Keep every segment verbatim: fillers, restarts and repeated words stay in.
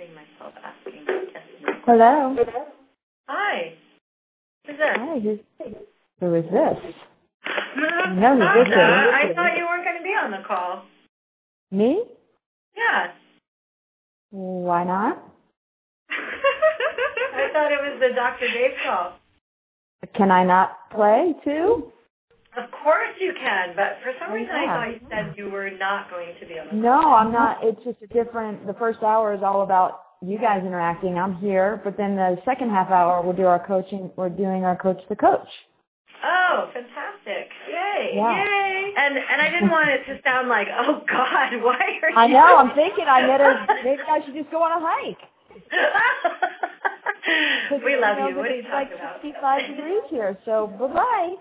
finding myself asking yes no. Hello. Hi. Who's this? Hi. Who's, who is this? No, who this is. I thought you weren't going to be on the call. Me? Yeah. Why not? I thought it was the Doctor Dave call. Can I not play too? Of course you can, but for some Oh, reason yeah. I thought you said you were not going to be on the call. No, I'm not. It's just a different, the first hour is all about you guys interacting. I'm here, but then the second half hour we'll do our coaching, we're doing our coach the coach. Oh, fantastic. Yay. Yeah. Yay. And and I didn't want it to sound like, oh, God, why are you... I know. I'm thinking I better, maybe I should just go on a hike. We love you. know, What are you it's talking like about? sixty-five degrees here, so bye-bye.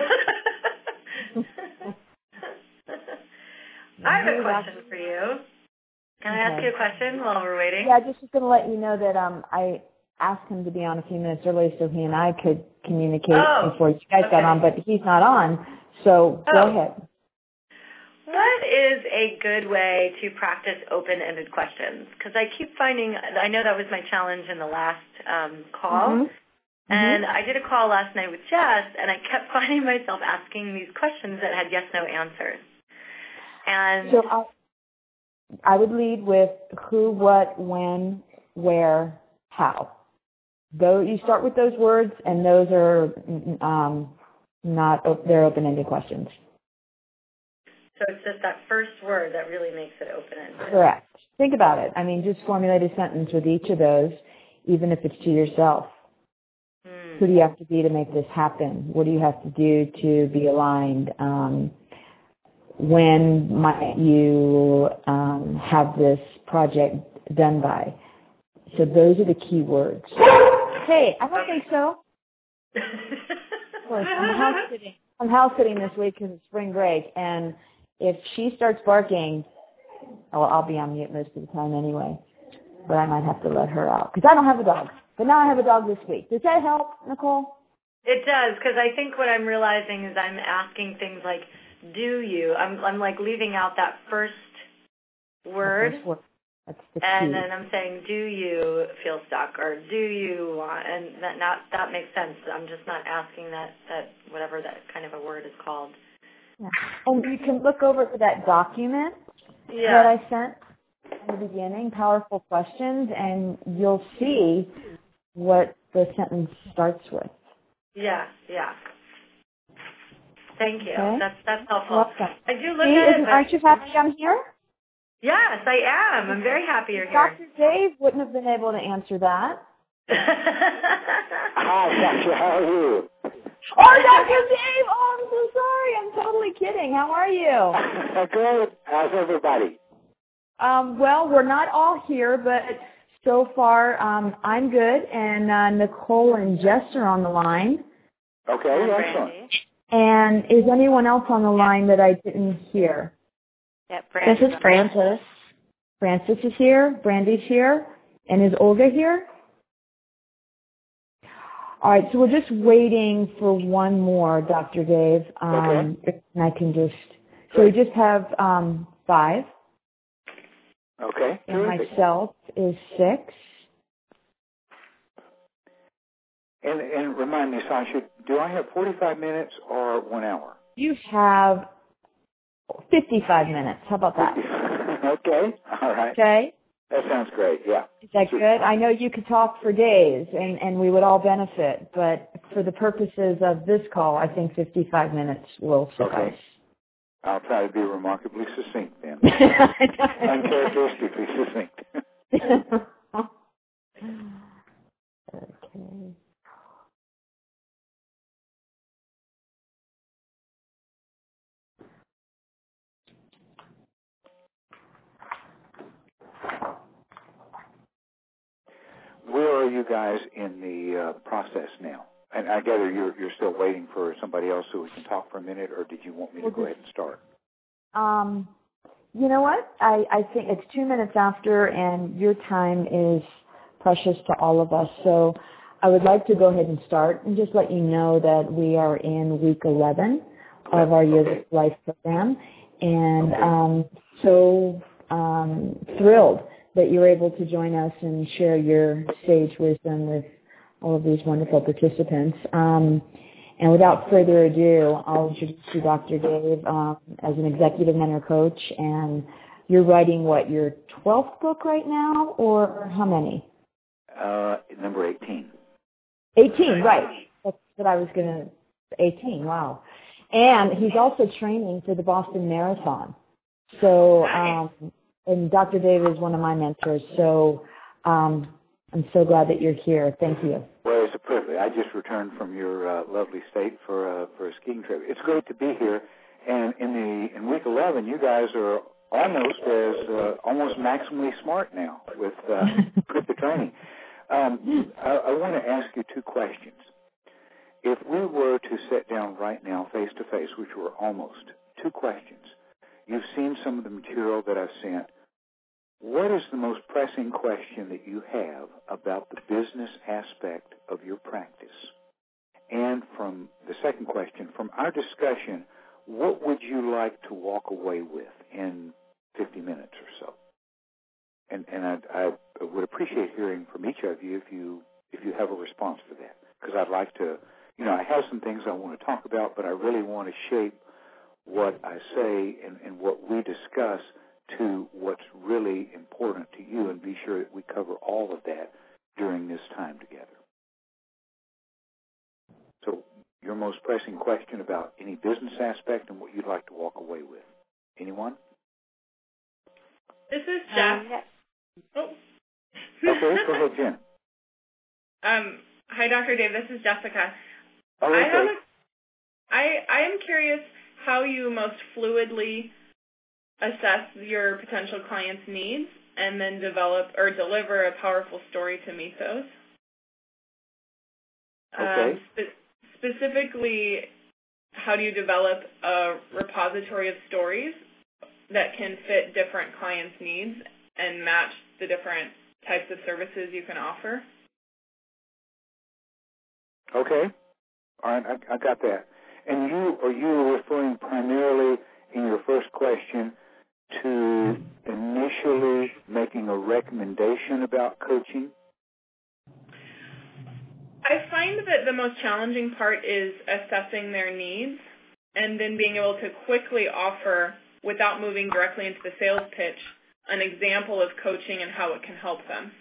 I have a question for you. Can I Okay. ask you a question while we're waiting? Yeah, just going to let you know that um, I asked him to be on a few minutes early so he and I could communicate Oh, before you guys okay. got on, but he's not on, so Oh. go ahead. What is a good way to practice open-ended questions? Because I keep finding, I know that was my challenge in the last um, call, Mm-hmm. and Mm-hmm. I did a call last night with Jess, and I kept finding myself asking these questions that had yes-no answers. And So I, I would lead with who, what, when, where, how. Though you start with those words, and those are um, not, they're open-ended questions. so it's just that first word that really makes it open-ended. Correct. Think about it. I mean, just formulate a sentence with each of those, even if it's to yourself. Hmm. Who do you have to be to make this happen? What do you have to do to be aligned? Um, when might you um, have this project done by? So those are the key words. Hey, I don't think so. Of course, I'm house sitting. I'm house sitting this week because it's spring break, and if she starts barking, well, I'll be on mute most of the time anyway. But I might have to let her out because I don't have a dog. But now I have a dog this week. Does that help, Nicole? It does, because I think what I'm realizing is I'm asking things like, do you? I'm I'm like leaving out that first word, The first word. That's the and key. then I'm saying, do you feel stuck, or do you want? And that not that makes sense. I'm just not asking that that whatever that kind of a word is called. Yeah. And you can look over to that document Yeah. that I sent in the beginning, Powerful Questions, and you'll see what the sentence starts with. Yeah. Yeah. Thank you. Okay? That's that's helpful. Welcome. I do look See, at it. isn't- But aren't you happy I'm here? yes, I am. I'm very happy you're here. Doctor Dave wouldn't have been able to answer that. Hi, Doctor. How are you? Oh, Doctor Dave! Oh, I'm so sorry. I'm totally kidding. How are you? Good. How's everybody? Um, well, we're not all here, but so far um, I'm good, and uh, Nicole and Jess are on the line. Okay, And excellent. Brandy. And is anyone else on the line that I didn't hear? Yeah, Brandy. This is Francis. Francis is here. Brandy's here. And is Olga here? All right, so we're just waiting for one more, Doctor Dave. Um, Okay. And I can just, so we just have um, five. Okay, And terrific. myself is six. And, and remind me, Sasha, do I have forty-five minutes or one hour? You have fifty-five minutes. How about that? Okay, all right. Okay? That sounds great, yeah. Is that good? I know you could talk for days, and, and we would all benefit, but for the purposes of this call, I think fifty-five minutes will suffice. Okay. I'll try to be remarkably succinct then. Uncharacteristically succinct. Okay. Where are you guys in the uh, process now? And I gather you're you're still waiting for somebody else so we can talk for a minute, or did you want me to We'll go just- ahead and start? Um, you know what? I, I think it's two minutes after, and your time is precious to all of us. So I would like to go ahead and start and just let you know that we are in week eleven of our Yoga Okay. Life program. And Okay. um, so um, thrilled that you're able to join us and share your sage wisdom with all of these wonderful participants. Um, and without further ado, I'll introduce you, Doctor Dave, um, as an executive mentor coach. And you're writing, what, your twelfth book right now, or how many? Uh, number eighteen. eighteen, right. That's what I was going to, eighteen, wow. And he's also training for the Boston Marathon. So, um, and Doctor Dave is one of my mentors, so um, I'm so glad that you're here. Thank you. Well, it's a privilege. I just returned from your uh, lovely state for uh, for a skiing trip. It's great to be here. And in the in week eleven, you guys are almost as uh, almost maximally smart now with uh, with the training. Um, I, I want to ask you two questions. If we were to sit down right now, face to face, which we're almost, two questions. You've seen some of the material that I've sent. What is the most pressing question that you have about the business aspect of your practice? And from the second question, from our discussion, what would you like to walk away with in fifty minutes or so? And, and I, I would appreciate hearing from each of you if you if you have a response to that, because I'd like to, you know, I have some things I want to talk about, but I really want to shape what I say and, and what we discuss to what's really important to you, and be sure that we cover all of that during this time together. So your most pressing question about any business aspect and what you'd like to walk away with. Anyone? This is Jeff. Um, yeah. Oh. Okay, go ahead, Jen. Um, hi, Doctor Dave. This is Jessica. Oh, okay. I have a, I, I am curious how you most fluidly assess your potential clients' needs and then develop or deliver a powerful story to meet those. Okay. Um, spe- specifically, how do you develop a repository of stories that can fit different clients' needs and match the different types of services you can offer? Okay. All right, I, I got that. And you are you referring primarily in your first question to initially making a recommendation about coaching? I find that the most challenging part is assessing their needs and then being able to quickly offer, without moving directly into the sales pitch, an example of coaching and how it can help them.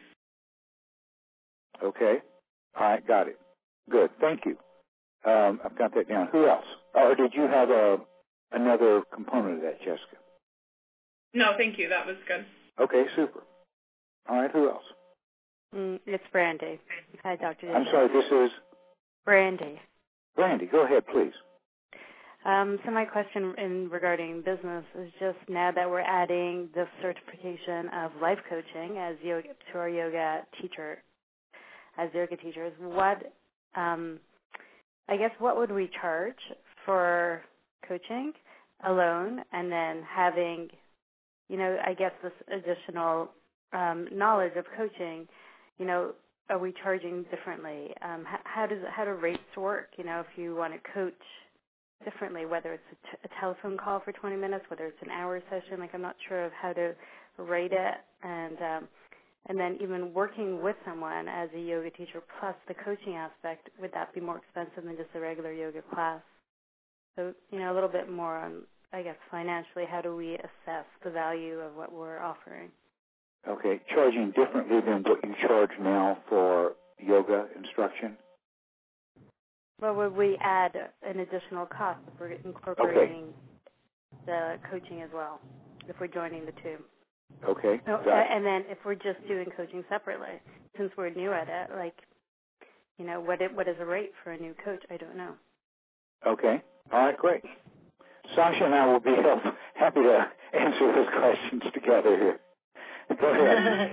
Okay. All right, got it. Good. Thank you. Um, I've got that down. Who else? Or did you have a another component of that, Jessica? No, thank you. That was good. Okay, super. All right, who else? Mm, it's Brandy. Hi, Doctor Davis. I'm sorry, this is? Brandy. Brandy, go ahead, please. Um, so my question in regarding business is just now that we're adding the certification of life coaching as yoga, to our yoga teacher, as yoga teachers, what, um, I guess, what would we charge for coaching alone, and then having, you know, I guess this additional um, knowledge of coaching, you know, are we charging differently? Um, how, how does how do rates work? You know, if you want to coach differently, whether it's a, t- a telephone call for twenty minutes, whether it's an hour session, like I'm not sure of how to rate it, and um, and then even working with someone as a yoga teacher plus the coaching aspect, would that be more expensive than just a regular yoga class? So, you know, a little bit more on, I guess, financially, how do we assess the value of what we're offering? Okay, charging differently than what you charge now for yoga instruction? Well, would we add an additional cost if we're incorporating okay. the coaching as well, if we're joining the two? Okay. So, and then if we're just doing coaching separately, since we're new at it, like, you know, what it, what is a rate for a new coach? I don't know. Okay. All right, great. Sasha and I will be help, happy to answer those questions together here. Go ahead.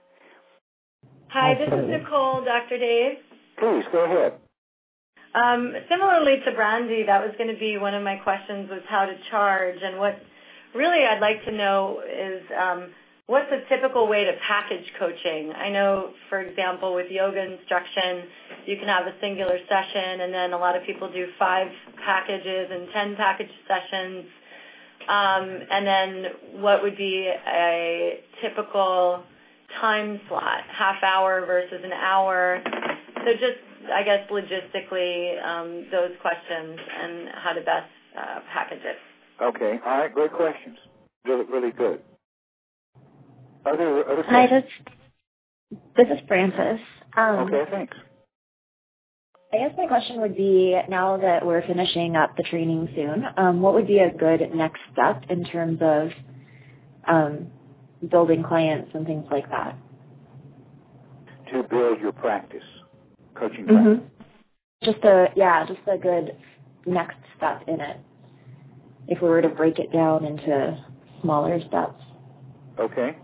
Hi, this is Nicole, Doctor Dave. Please, go ahead. Um, similarly to Brandy, that was going to be one of my questions, was how to charge. And what really I'd like to know is um, what's a typical way to package coaching? I know, for example, with yoga instruction, you can have a singular session, and then a lot of people do five packages and ten package sessions. Um, and then what would be a typical time slot, half hour versus an hour. So just, I guess, logistically, um, those questions and how to best uh, package it. Okay. All right. Great questions. Really, really good. Other, other questions? Hi, this, this is Francis. Um, okay, thanks. I guess my question would be, now that we're finishing up the training soon, um, what would be a good next step in terms of um, building clients and things like that? To build your practice, coaching mm-hmm. practice. Just a, yeah, just a good next step in it, if we were to break it down into smaller steps. Okay.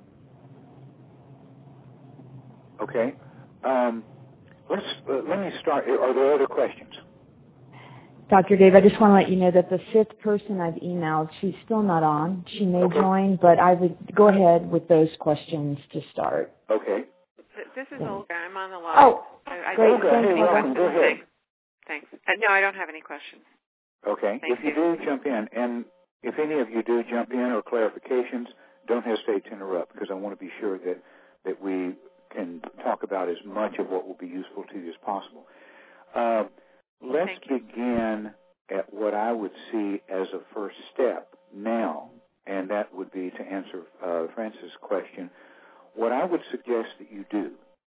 Okay. Um, let's uh, let me start. Are there other questions? Doctor Dave, I just want to let you know that the fifth person I've emailed, she's still not on. She may okay. join, but I would go ahead with those questions to start. Okay. This is Olga. I'm on the line. Oh, I, I great. Olga, Thanks, hey, welcome. Go ahead. Thanks. Thanks. Uh, no, I don't have any questions. Okay. Thank if you, you do, jump in. And if any of you do jump in or clarifications, don't hesitate to interrupt, because I want to be sure that, that we can talk about as much of what will be useful to you as possible. Uh, let's begin at what I would see as a first step now, and that would be to answer uh, Francis' question. What I would suggest that you do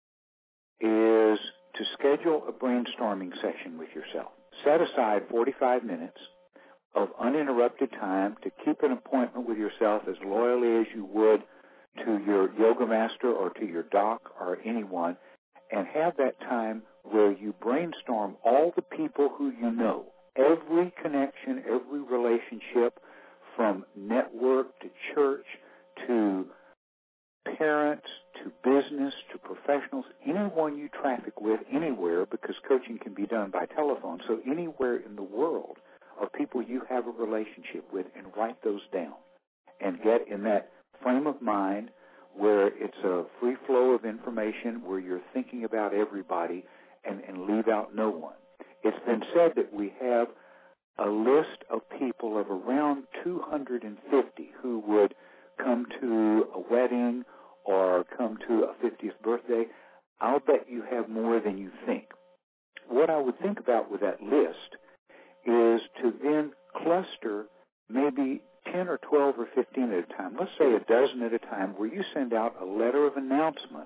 is to schedule a brainstorming session with yourself. Set aside forty-five minutes of uninterrupted time to keep an appointment with yourself as loyally as you would to your yoga master or to your doc or anyone, and have that time where you brainstorm all the people who you know, every connection, every relationship, from network to church to parents to business to professionals, anyone you traffic with anywhere, because coaching can be done by telephone, so anywhere in the world of people you have a relationship with, and write those down and get in that frame of mind where it's a free flow of information, where you're thinking about everybody and, and leave out no one. It's been said that we have a list of people of around two hundred fifty who would come to a wedding or come to a fiftieth birthday. I'll bet you have more than you think. What I would think about with that list is to then cluster maybe ten or twelve or fifteen at a time, let's say a dozen at a time, where you send out a letter of announcement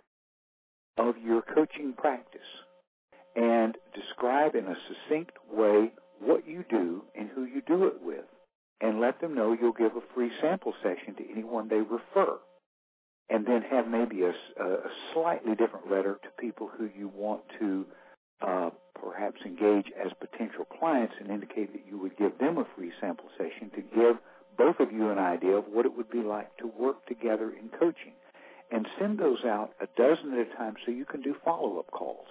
of your coaching practice and describe in a succinct way what you do and who you do it with, and let them know you'll give a free sample session to anyone they refer, and then have maybe a, a slightly different letter to people who you want to uh, perhaps engage as potential clients, and indicate that you would give them a free sample session to give both of you an idea of what it would be like to work together in coaching. And send those out a dozen at a time so you can do follow-up calls.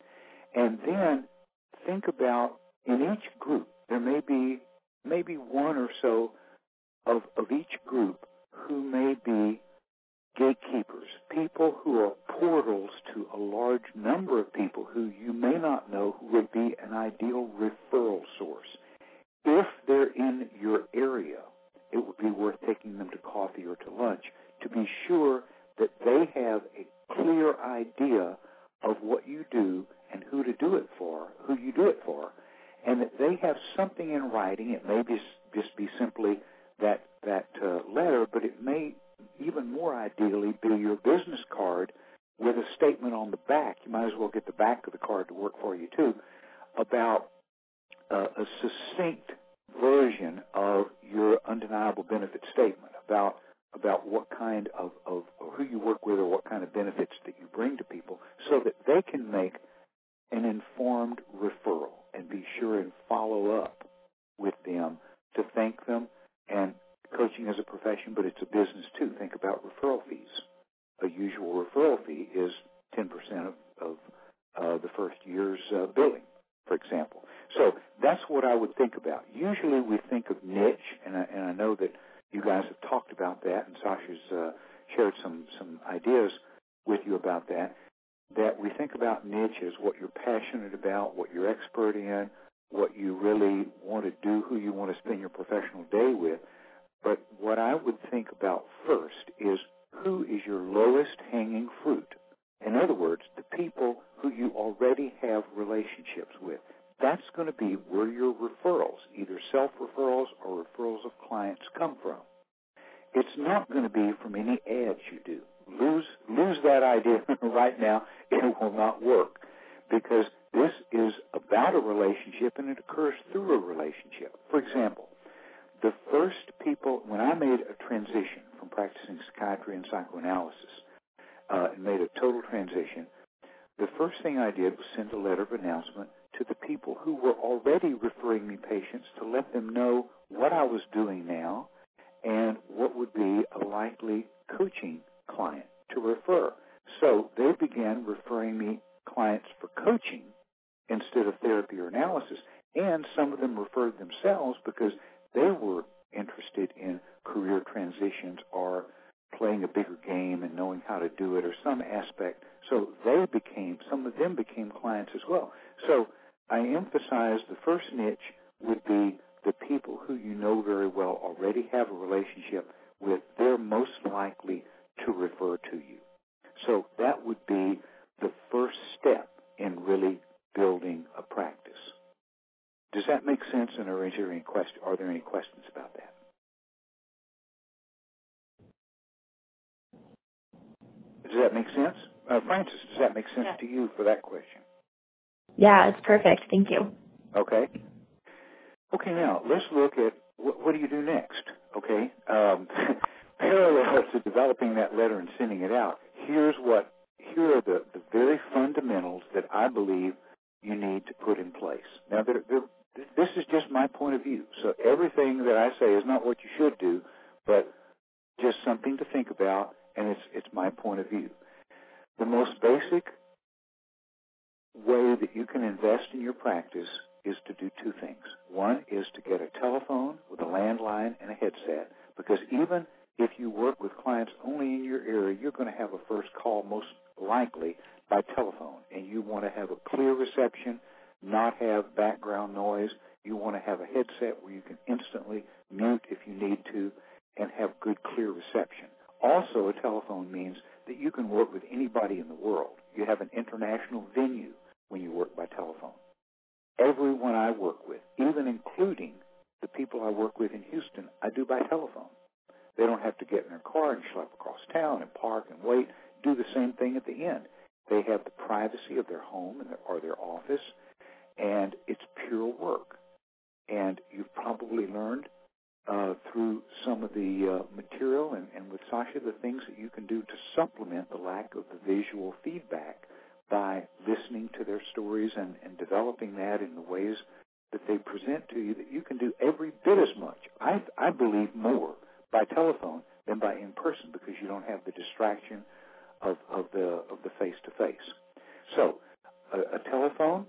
And then think about, in each group, there may be maybe one or so of, of each group who may be gatekeepers, people who are portals to a large number of people who you may not know, who would be an ideal referral source. If they're in your area, it would be worth taking them to coffee or to lunch to be sure that they have a clear idea of what you do and who to do it for, who you do it for, and that they have something in writing. It may be, just be simply that, that uh, letter, but it may even more ideally be your business card with a statement on the back. You might as well get the back of the card to work for you too, about uh, a succinct version of your undeniable benefit statement, about about what kind of, of or who you work with or what kind of benefits that you bring to people, so that they can make an informed referral and be sure and follow up with them to thank them. And coaching is a profession, but it's a business too. Think about referral fees. A usual referral fee is ten percent of, of uh, the first year's uh, billing, for example. So that's what I would think about. Usually we think of niche, and I, and I know that you guys have talked about that, and Sasha's uh, shared some, some ideas with you about that, that we think about niche as what you're passionate about, what you're expert in, what you really want to do, who you want to spend your professional day with. But what I would think about first is, who is your lowest where your referrals, either self-referrals or referrals of clients, come from. It's not going to be from any ads you do. Lose, lose that idea right now. It will not work, because this is about a relationship, and it occurs through a relationship. For example, the first people, when I made a transition from practicing psychiatry and psychoanalysis, uh, and made a total transition, the first thing I did was send a letter of announcement to the people who were already referring me patients to let them know what I was doing now and what would be a likely coaching client to refer. So they began referring me clients for coaching instead of therapy or analysis, and some of them referred themselves because they were interested in career transitions or playing a bigger game and knowing how to do it or some aspect. So they became, some of them became clients as well. So I emphasize the first niche would be the people who you know very well, already have a relationship with. They're most likely to refer to you. So that would be the first step in really building a practice. Does that make sense? And are there any questions? Are there any questions about that? Does that make sense? Uh, Frances, does that make sense yeah. to you for that question? Yeah, it's perfect. Thank you. Okay. Okay, now let's look at what, what do you do next? Okay. Um, parallel to developing that letter and sending it out, here's what, here are the, the very fundamentals that I believe you need to put in place. Now, they're, they're, this is just my point of view. So everything that I say is not what you should do, but just something to think about, and it's it's my point of view. The most basic way that you can invest in your practice is to do two things. One is to get a telephone with a landline and a headset, because even if you work with clients only in your area, you're going to have a first call most likely by telephone, and you want to have a clear reception, not have background noise. You want to have a headset where you can instantly mute if you need to and have good, clear reception. Also, a telephone means that you can work with anybody in the world. You have an international venue when you work by telephone. Everyone I work with, even including the people I work with in Houston, I do by telephone. They don't have to get in their car and schlep across town and park and wait. Do the same thing at the end. They have the privacy of their home and their, or their office, and it's pure work. And you've probably learned uh, through some of the uh, material and, and with Sasha the things that you can do to supplement the lack of the visual feedback by listening to their stories and, and developing that in the ways that they present to you, that you can do every bit as much, I, I believe more, by telephone than by in-person, because you don't have the distraction of, of the of the face-to-face. So a, a telephone,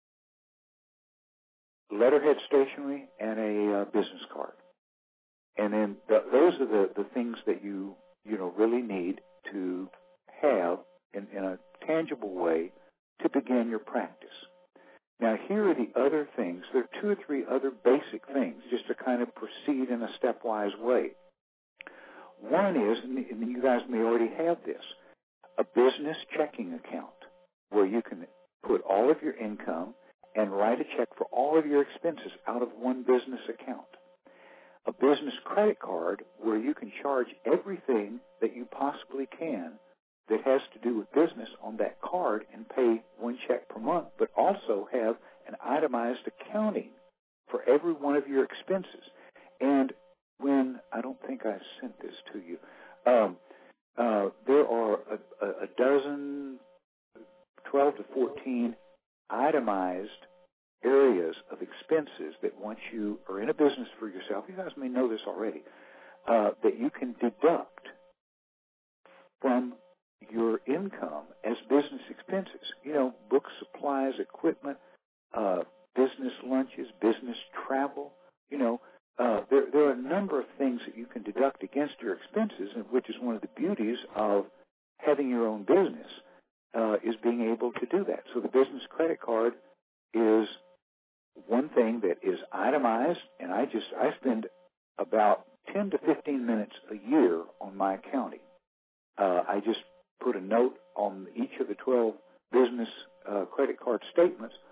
letterhead stationery, and a uh, business card. And then the, those are the, the things that you, you know, really need to have in, in a tangible way to begin your practice. Now, here are the other things. There are two or three other basic things just to kind of proceed in a stepwise way. One is, and you guys may already have this, a business checking account where you can put all of your income and write a check for all of your expenses out of one business account. A business credit card where you can charge everything that you possibly can that has to do with business on that card and pay one check per month, but also have an itemized accounting for every one of your expenses. And when, I don't think I sent this to you, um, uh, there are a, a dozen, twelve to fourteen itemized areas of expenses that once you are in a business for yourself, you guys may know this already, uh, that you can deduct from your income as business expenses. You know, books, supplies, equipment, uh, business lunches, business travel. You know, uh, there, there are a number of things that you can deduct against your expenses, and which is one of the beauties of having your own business, uh, is being able to do that. So the business credit card is one thing that is itemized, and I just I spend about ten to fifteen minutes a year on my accounting. Uh, I just put a note on each of the twelve business uh, credit card statements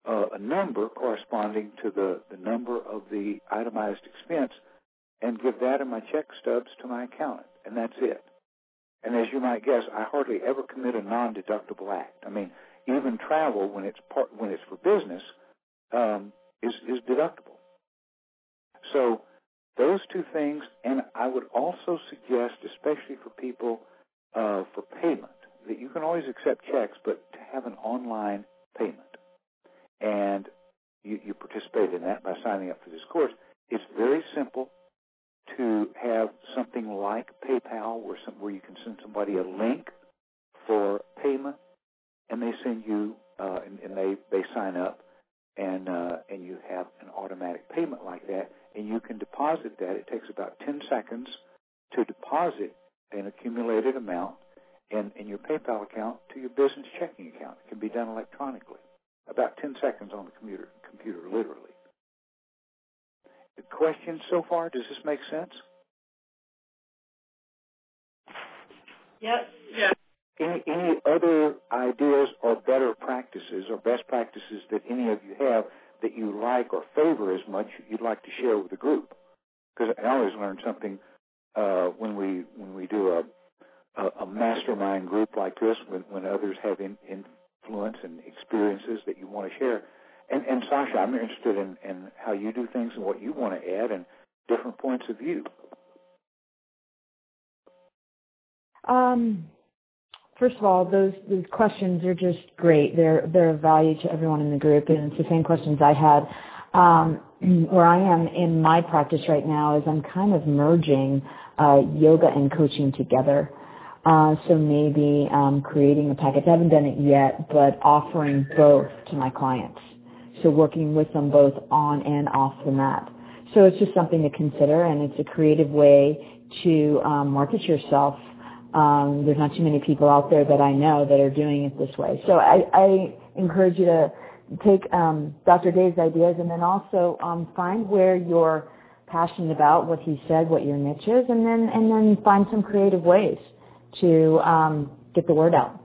uh, a number corresponding to the, the number of the itemized expense and give that in my check stubs to my accountant, and that's it. And as you might guess, I hardly ever commit a non-deductible act. I mean, even travel, when it's part, when it's for business, um, is, is deductible. So those two things, and I would also suggest, especially for people uh, for payment, that you can always accept checks, but to have an online payment. And you, you participate in that by signing up for this course. It's very simple to have something like PayPal where, some, where you can send somebody a link for payment, and they send you, uh, and, and they, they sign up, and uh, and you have an automatic payment like that, and you can deposit that. It takes about ten seconds to deposit an accumulated amount in, in your PayPal account to your business checking account. It can be done electronically. About ten seconds on the computer, computer literally. The question so far, does this make sense? Yep. Yeah. Any, any other ideas or better practices or best practices that any of you have that you like or favor as much you'd like to share with the group? Because I always learn something uh, when we when we do a, a, a mastermind group like this, when, when others have in, influence and experiences that you want to share. And, and Sasha, I'm interested in, in how you do things and what you want to add and different points of view. Um, first of all, those, those questions are just great. They're they're of value to everyone in the group, and it's the same questions I had. Um, where I am in my practice right now is I'm kind of merging uh, yoga and coaching together. Uh, so maybe um, creating a package. I haven't done it yet, but offering both to my clients. So working with them both on and off the mat. So it's just something to consider, and it's a creative way to um, market yourself. Um, there's not too many people out there that I know that are doing it this way. So I, I encourage you to take um, Doctor Dave's ideas and then also um, find where you're passionate about, what he said, what your niche is, and then and then find some creative ways to um, get the word out.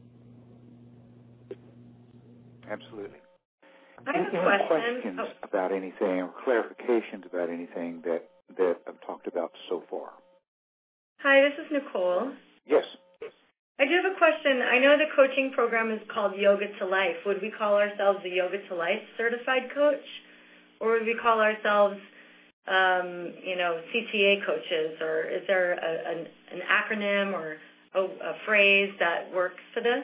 Absolutely. I have Any, a any question. questions Oh. about anything or clarifications about anything that, that I've talked about so far? Hi, this is Nicole. Yes. I do have a question. I know the coaching program is called Yoga to Life. Would we call ourselves a Yoga to Life certified coach? Or would we call ourselves, um, you know, C T A coaches? Or is there a, an, an acronym or a, a phrase that works for this?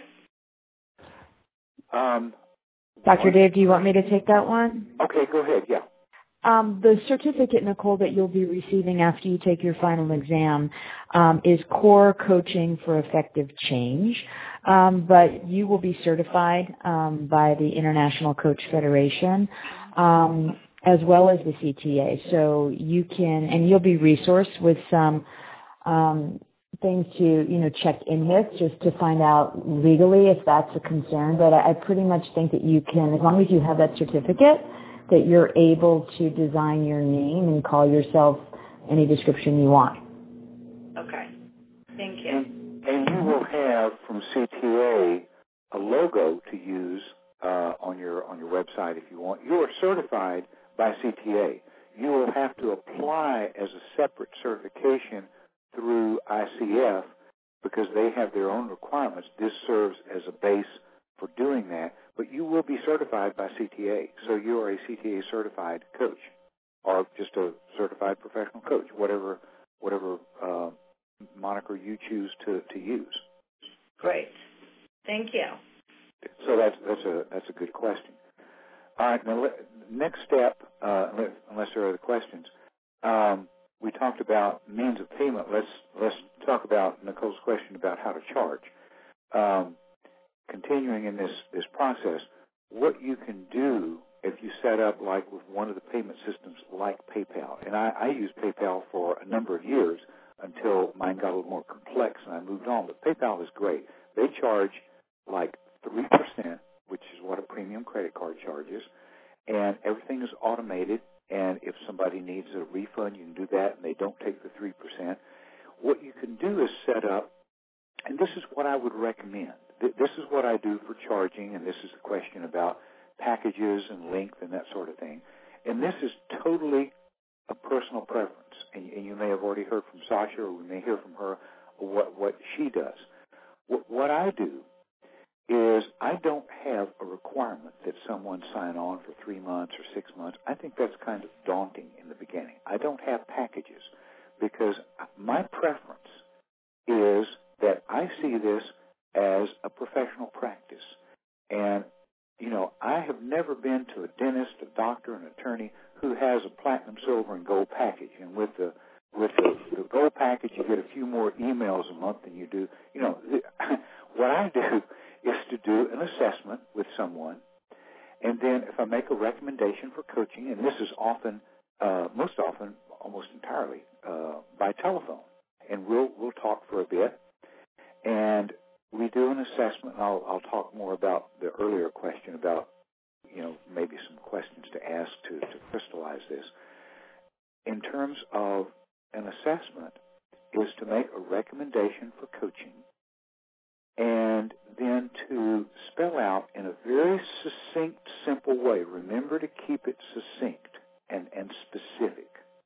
Um, Doctor Dave, do you want me to take that one? Okay, go ahead, yeah. Um, the certificate, Nicole, that you'll be receiving after you take your final exam um, is Core Coaching for Effective Change, um, but you will be certified um, by the International Coach Federation um, as well as the C T A. So you can, and you'll be resourced with some um, things to, you know, check in with just to find out legally if that's a concern. But I, I pretty much think that you can, as long as you have that certificate, that you're able to design your name and call yourself any description you want. Okay. Thank you. And, and you will have from C T A a logo to use uh, on your on your website if you want. You are certified by C T A. You will have to apply as a separate certification through I C F because they have their own requirements. This serves as a base for doing that, but you will be certified by C T A. So you are a C T A certified coach, or just a certified professional coach, whatever whatever uh, moniker you choose to, to use. Great. Thank you. So that's that's a that's a good question. All right. Now, next step, uh, unless there are other questions, um, we talked about means of payment. Let's let's talk about Nicole's question about how to charge. Um, Continuing in this, this process, what you can do if you set up like with one of the payment systems like PayPal. And I, I used PayPal for a number of years until mine got a little more complex and I moved on. But PayPal is great. They charge like three percent, which is what a premium credit card charges, and everything is automated. And if somebody needs a refund, you can do that, and they don't take the three percent. What you can do is set up, and this is what I would recommend. This is what I do for charging, and this is the question about packages and length and that sort of thing. And this is totally a personal preference. And, and you may have already heard from Sasha, or we may hear from her what, what she does. What, what I do is I don't have a requirement that someone sign on for three months or six months. I think that's kind of daunting in the beginning. I don't have packages because my preference is that I see this as a professional practice. And, you know, I have never been to a dentist, a doctor, an attorney who has a platinum, silver, and gold package. And with the with the, the gold package, you get a few more emails a month than you do. You know, what I do is to do an assessment with someone, and then if I make a recommendation for coaching, and this is often, uh, most often, almost entirely uh, by telephone, and we'll we'll talk for a bit, and we do an assessment. And I'll I'll talk more about the earlier question about, you know, maybe some questions to ask to, to crystallize this. In terms of an assessment, is to make a recommendation for coaching, and then to spell out in a very succinct, simple way. Remember to keep it succinct and, and specific.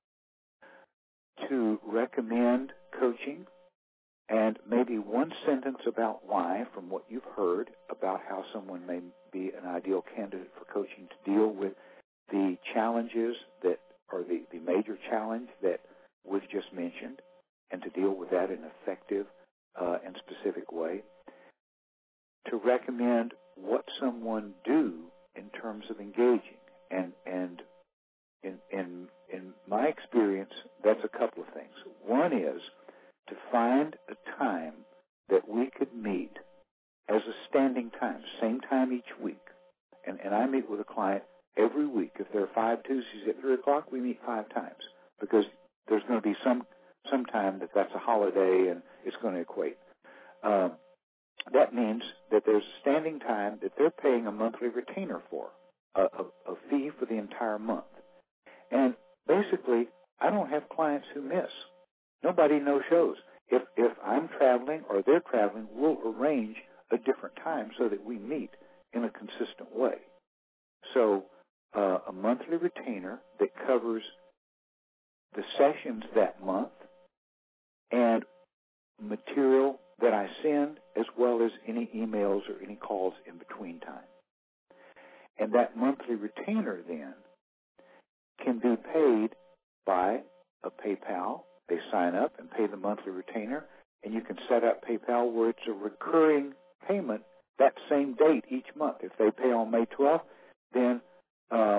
To recommend coaching, and maybe one sentence about why, from what you've heard about how someone may be an ideal candidate for coaching to deal with the challenges that, or the, the major challenge that was just mentioned, and to deal with that in an effective uh, and specific way. To recommend what someone do in terms of engaging. And, and in, in, in my experience, that's a couple of things. One is to find a time that we could meet as a standing time, same time each week. And, and I meet with a client every week. If there are five Tuesdays at three o'clock, we meet five times, because there's going to be some, some time that that's a holiday and it's going to equate. Um, That means that there's a standing time that they're paying a monthly retainer for, a, a, a fee for the entire month. And basically, I don't have clients who miss. Nobody no-shows. If, if I'm traveling or they're traveling, we'll arrange a different time so that we meet in a consistent way. So uh, a monthly retainer that covers the sessions that month and material that I send, as well as any emails or any calls in between time. And that monthly retainer then can be paid by a PayPal. They sign up and pay the monthly retainer, and you can set up PayPal where it's a recurring payment that same date each month. If they pay on May twelfth, then um,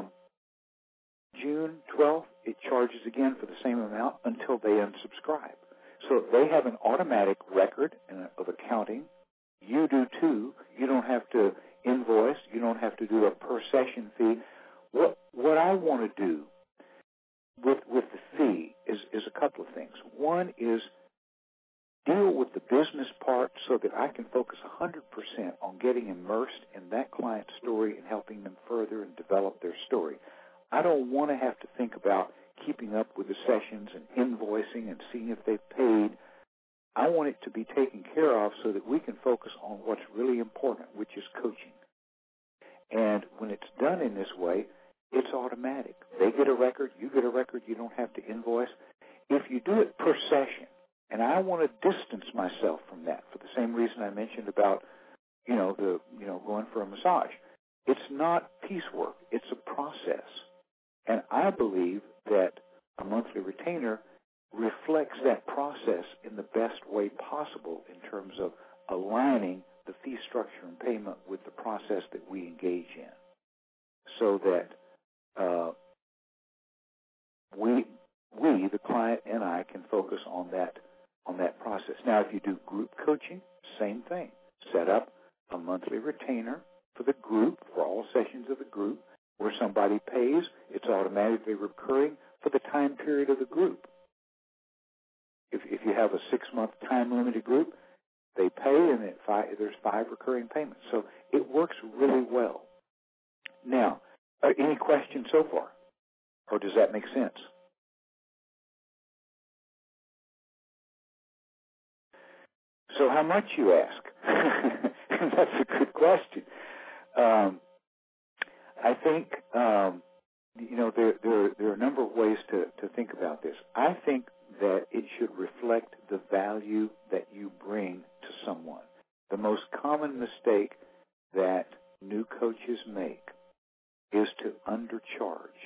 June twelfth, it charges again for the same amount until they unsubscribe. So they have an automatic record of accounting. You do too. You don't have to invoice. You don't have to do a per session fee. What what I want to do with with the fee is, is a couple of things. One is deal with the business part so that I can focus one hundred percent on getting immersed in that client's story and helping them further and develop their story. I don't want to have to think about keeping up with the sessions and invoicing and seeing if they've paid. I want it to be taken care of so that we can focus on what's really important, which is coaching. And when it's done in this way, it's automatic. They get a record, you get a record, you don't have to invoice. If you do it per session, and I want to distance myself from that for the same reason I mentioned about, you know, the you know, going for a massage. It's not piecework, it's a process. And I believe that a monthly retainer reflects that process in the best way possible in terms of aligning the fee structure and payment with the process that we engage in, so that uh, we, we, the client and I, can focus on that on that process. Now, if you do group coaching, same thing. Set up a monthly retainer for the group, for all sessions of the group, where somebody pays. It's automatically recurring for the time period of the group. If, if you have a six-month time-limited group, they pay, and it five, there's five recurring payments. So it works really well. Now, uh, any questions so far? Or does that make sense? So how much, you ask? That's a good question. Um, I think, um, you know, there, there, there are a number of ways to, to think about this. I think that it should reflect the value that you bring to someone. The most common mistake that new coaches make is to undercharge.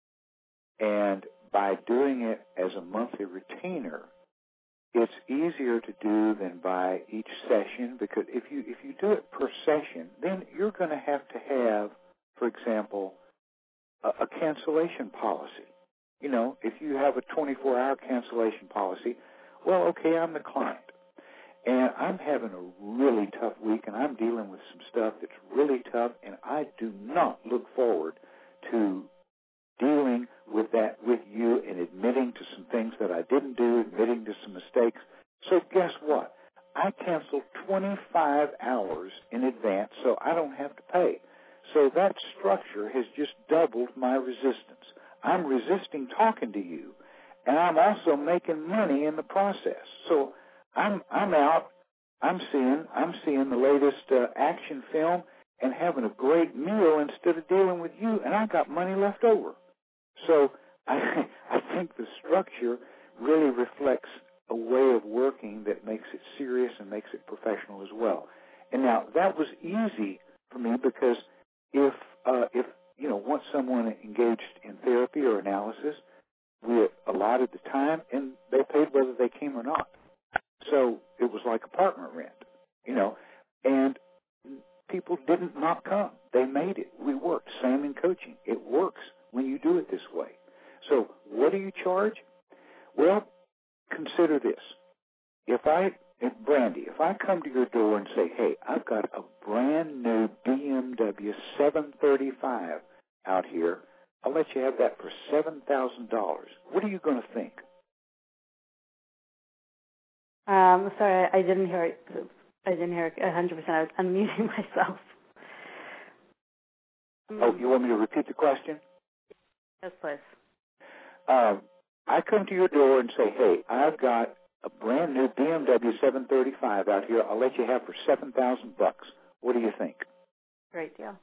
And by doing it as a monthly retainer, it's easier to do than by each session, because if you if you do it per session, then you're going to have to have, for example, a, a cancellation policy. You know, if you have a twenty-four hour cancellation policy, well, okay, I'm the client, and I'm having a really tough week, and I'm dealing with some stuff that's really tough, and I do not look forward to dealing with that with you and admitting to some things that I didn't do, admitting to some mistakes. So guess what? I canceled twenty-five hours in advance so I don't have to pay. So that structure has just doubled my resistance. I'm resisting talking to you, and I'm also making money in the process. So I'm I'm out. I'm seeing I'm seeing the latest uh, action film and having a great meal instead of dealing with you, and I got money left over. So I I think the structure really reflects a way of working that makes it serious and makes it professional as well. And now that was easy for me because if uh, if you know once someone engaged in therapy or analysis, we allotted the time and they paid whether they came or not. So it was like apartment rent, you know, and people didn't not come. They made it. We worked. Same in coaching. It works when you do it this way. So what do you charge? Well, consider this. If I, if Brandy, if I come to your door and say, hey, I've got a brand new B M W seven thirty-five out here, I'll let you have that for seven thousand dollars. What are you going to think? Um, sorry, I didn't hear it. I didn't hear it one hundred percent. I was unmuting myself. Oh, you want me to repeat the question? Yes, please. Um, I come to your door and say, hey, I've got a brand new B M W seven thirty-five out here. I'll let you have for seven thousand bucks. What do you think? Great deal.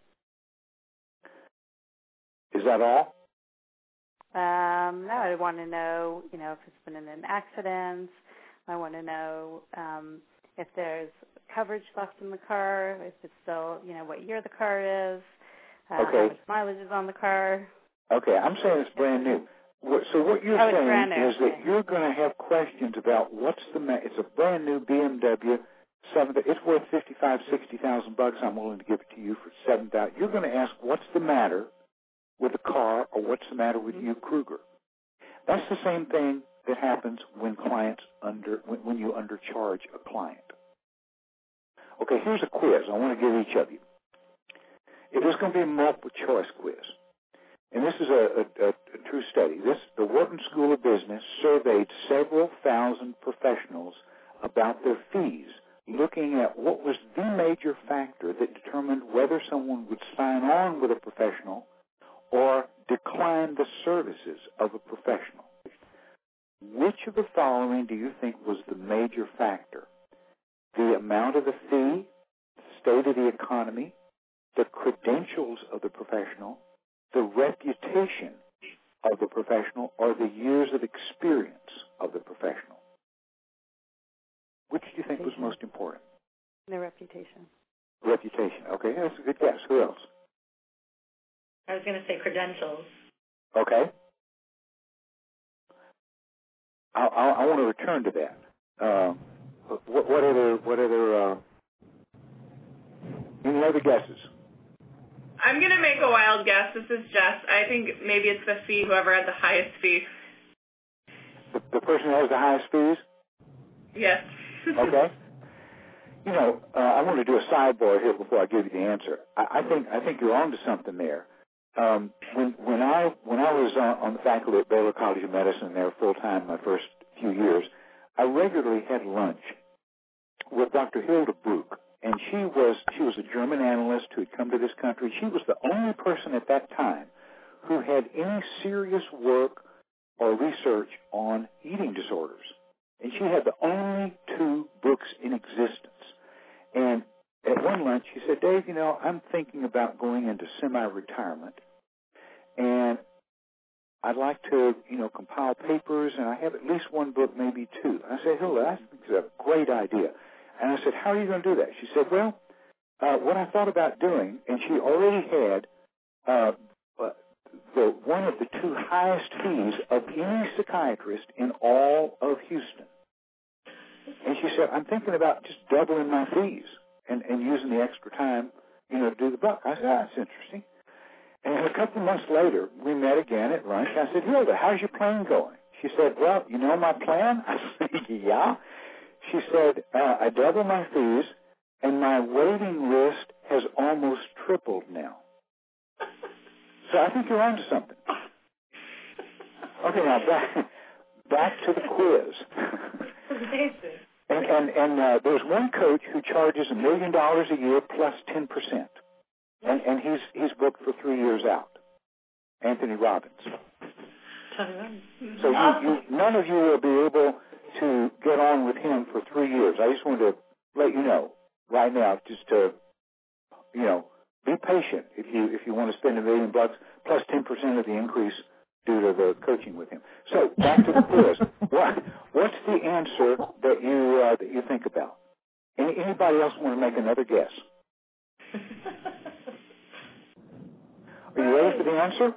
Is that all? Um, no, I want to know, you know, if it's been in an accident. I want to know um, if there's coverage left in the car, if it's still, you know, what year the car is, uh, okay. how much mileage is on the car. Okay, I'm saying it's brand new. So what you're oh, saying is that you're going to have questions about what's the ma- it's a brand new B M W seven. It's worth fifty-five, sixty thousand bucks. I'm willing to give it to you for seven thousand. You're going to ask what's the matter with the car, or what's the matter with mm-hmm. you, Kruger. That's the same thing that happens when clients under when, when you undercharge a client. Okay, here's a quiz I want to give each of you. It is going to be a multiple choice quiz. And this is a, a, a true study. This, the Wharton School of Business surveyed several thousand professionals about their fees, looking at what was the major factor that determined whether someone would sign on with a professional or decline the services of a professional. Which of the following do you think was the major factor? The amount of the fee, the state of the economy, the credentials of the professional, the reputation of the professional, or the years of experience of the professional? Which do you think was most important? The reputation. Reputation. Okay, that's a good guess. Who else? I was going to say credentials. Okay. I, I, I want to return to that. Uh, what, what other, what other, uh, any other guesses? I'm going to make a wild guess. This is Jess. I think maybe it's the fee, whoever had the highest fee. The, the person who has the highest fees? Yes. Okay. You know, uh, I want to do a sidebar here before I give you the answer. I, I think I think you're onto something there. Um, when when I when I was on, on the faculty at Baylor College of Medicine there full time my first few years, I regularly had lunch with Doctor Hilda Bruck. And she was she was a German analyst who had come to this country. She was the only person at that time who had any serious work or research on eating disorders. And she had the only two books in existence. And at one lunch, she said, Dave, you know, I'm thinking about going into semi-retirement, and I'd like to, you know, compile papers, and I have at least one book, maybe two. I said, Hilda, I think it's a great idea. And I said, how are you going to do that? She said, well, uh, what I thought about doing, and she already had uh, uh, the one of the two highest fees of any psychiatrist in all of Houston. And she said, I'm thinking about just doubling my fees and, and using the extra time, you know, to do the book. I said, oh, that's interesting. And a couple of months later, we met again at lunch. I said, Hilda, how's your plan going? She said, well, you know my plan? I said, yeah. She said, uh, I double my fees, and my waiting list has almost tripled now. So I think you're onto something. Okay, now back, back to the quiz. Amazing. And, and, and uh, there's one coach who charges a million dollars a year plus ten percent. And, and he's he's booked for three years out, Anthony Robbins. So you, you, none of you will be able to get on with him for three years. I just wanted to let you know right now, just to, you know, be patient if you if you want to spend a million bucks plus ten percent of the increase due to the coaching with him. So back to the quiz. What what's the answer that you uh, that you think about? Any, anybody else want to make another guess? Are you ready for the answer?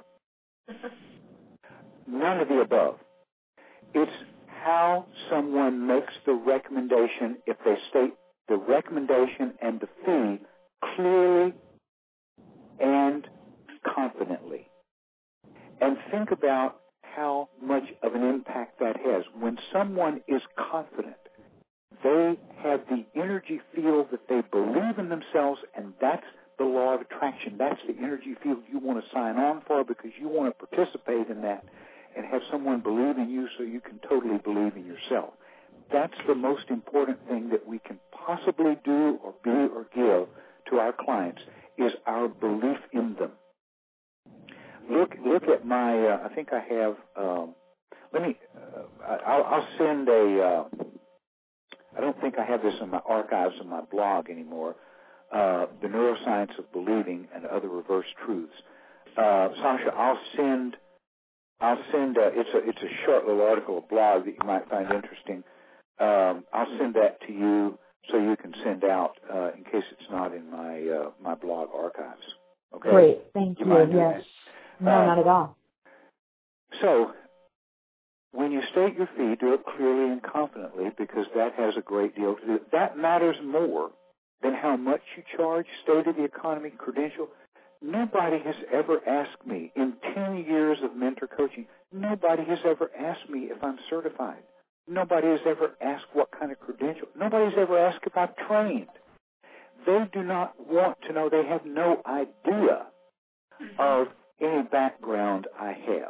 None of the above. It's how someone makes the recommendation if they state the recommendation and the fee clearly and confidently. And think about how much of an impact that has. When someone is confident, they have the energy field that they believe in themselves, and that's the law of attraction. That's the energy field you want to sign on for because you want to participate in that and have someone believe in you so you can totally believe in yourself. That's the most important thing that we can possibly do or be or give to our clients is our belief in them. Look look at my, uh, I think I have, um, let me, uh, I'll, I'll send a, uh, I don't think I have this in my archives of my blog anymore, Uh, the Neuroscience of Believing and Other Reverse Truths. Uh, Sasha, I'll send, I'll send, uh, it's a, it's a short little article, a blog that you might find interesting. Um, I'll send that to you so you can send out, uh, in case it's not in my, uh, my blog archives. Okay? Great. Thank you. you Yes. No, uh, not at all. So, when you state your fee, do it clearly and confidently because that has a great deal to do. That matters more than how much you charge, state of the economy, credential. Nobody has ever asked me in ten years of mentor coaching, nobody has ever asked me if I'm certified. Nobody has ever asked what kind of credential. Nobody's ever asked if I've trained. They do not want to know. They have no idea of any background I have.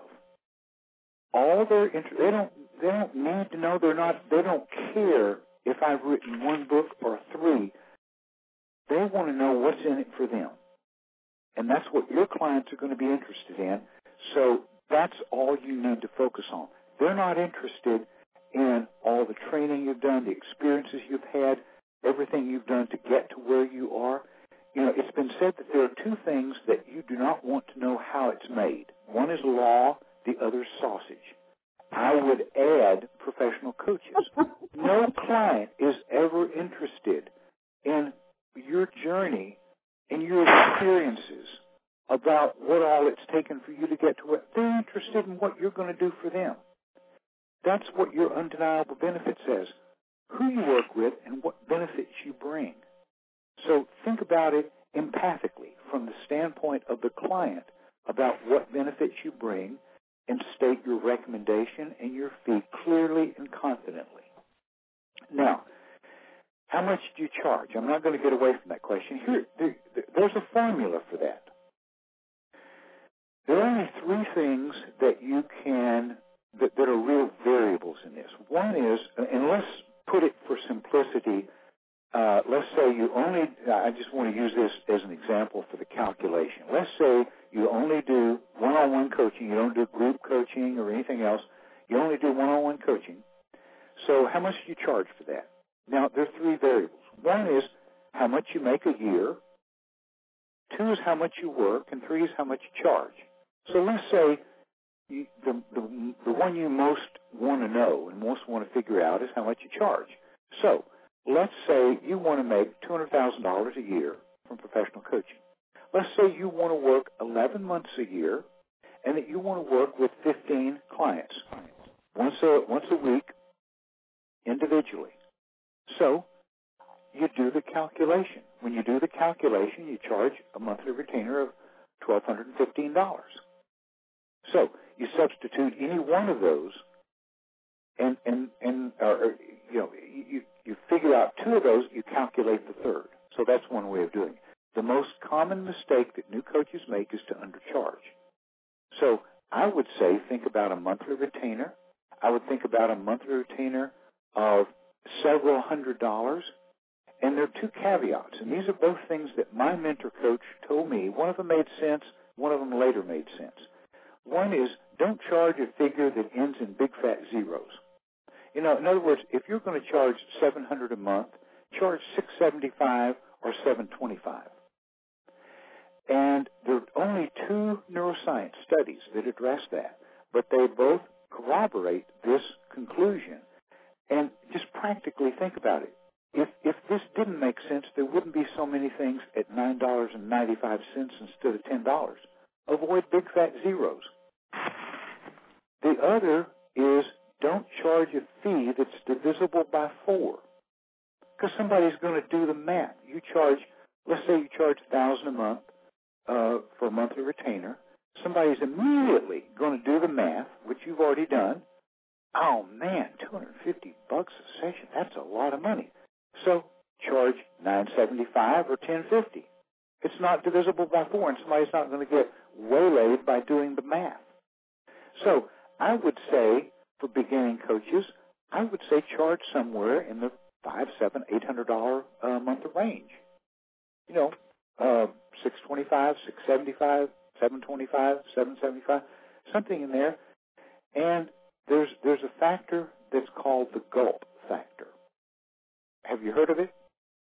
All their inter- they don't they don't need to know. They're not. They don't care if I've written one book or three. They want to know what's in it for them. And that's what your clients are going to be interested in. So that's all you need to focus on. They're not interested in all the training you've done, the experiences you've had, everything you've done to get to where you are. You know, it's been said that there are two things that you do not want to know how it's made. One is law, the other is sausage. I would add professional coaches. No client is ever interested in your journey and your experiences about what all it's taken for you to get to it. They're interested in what you're going to do for them. That's what your undeniable benefit says. Who you work with and what benefits you bring. So think about it empathically from the standpoint of the client about what benefits you bring and state your recommendation and your fee clearly and confidently. Now, how much do you charge? I'm not going to get away from that question. Here, there, there's a formula for that. There are only three things that you can, that, that are real variables in this. One is, and let's put it for simplicity, uh, let's say you only, I just want to use this as an example for the calculation. Let's say you only do one-on-one coaching, you don't do group coaching or anything else, you only do one-on-one coaching. So how much do you charge for that? Now, there are three variables. One is how much you make a year, two is how much you work, and three is how much you charge. So let's say you, the, the, the one you most want to know and most want to figure out is how much you charge. So let's say you want to make two hundred thousand dollars a year from professional coaching. Let's say you want to work eleven months a year and that you want to work with fifteen clients once a, once a week individually. So you do the calculation. When you do the calculation, you charge a monthly retainer of one thousand two hundred fifteen dollars. So you substitute any one of those, and and and or, you know you you figure out two of those. You calculate the third. So that's one way of doing it. The most common mistake that new coaches make is to undercharge. So I would say think about a monthly retainer. I would think about a monthly retainer of several hundred dollars. And there are two caveats, and these are both things that my mentor coach told me. One of them made sense. One of them later made sense. One is don't charge a figure that ends in big fat zeros. You know, in other words, if you're going to charge seven hundred dollars a month, charge six hundred seventy-five dollars or seven hundred twenty-five dollars. And there are only two neuroscience studies that address that, but they both corroborate this conclusion. And just practically think about it. If if this didn't make sense, there wouldn't be so many things at nine dollars and ninety-five cents instead of ten dollars. Avoid big fat zeros. The other is don't charge a fee that's divisible by four, because somebody's going to do the math. You charge, let's say you charge one thousand dollars a month uh, for a monthly retainer. Somebody's immediately going to do the math, which you've already done. Oh man, two hundred fifty bucks a session. That's a lot of money. So charge nine seventy-five or ten fifty. It's not divisible by four, and somebody's not going to get waylaid by doing the math. So I would say for beginning coaches, I would say charge somewhere in the five, seven, eight hundred dollar a month range. You know, uh, six twenty-five, six seventy-five, seven twenty-five, seven seventy-five, something in there. And there's there's a factor that's called the gulp factor. Have you heard of it?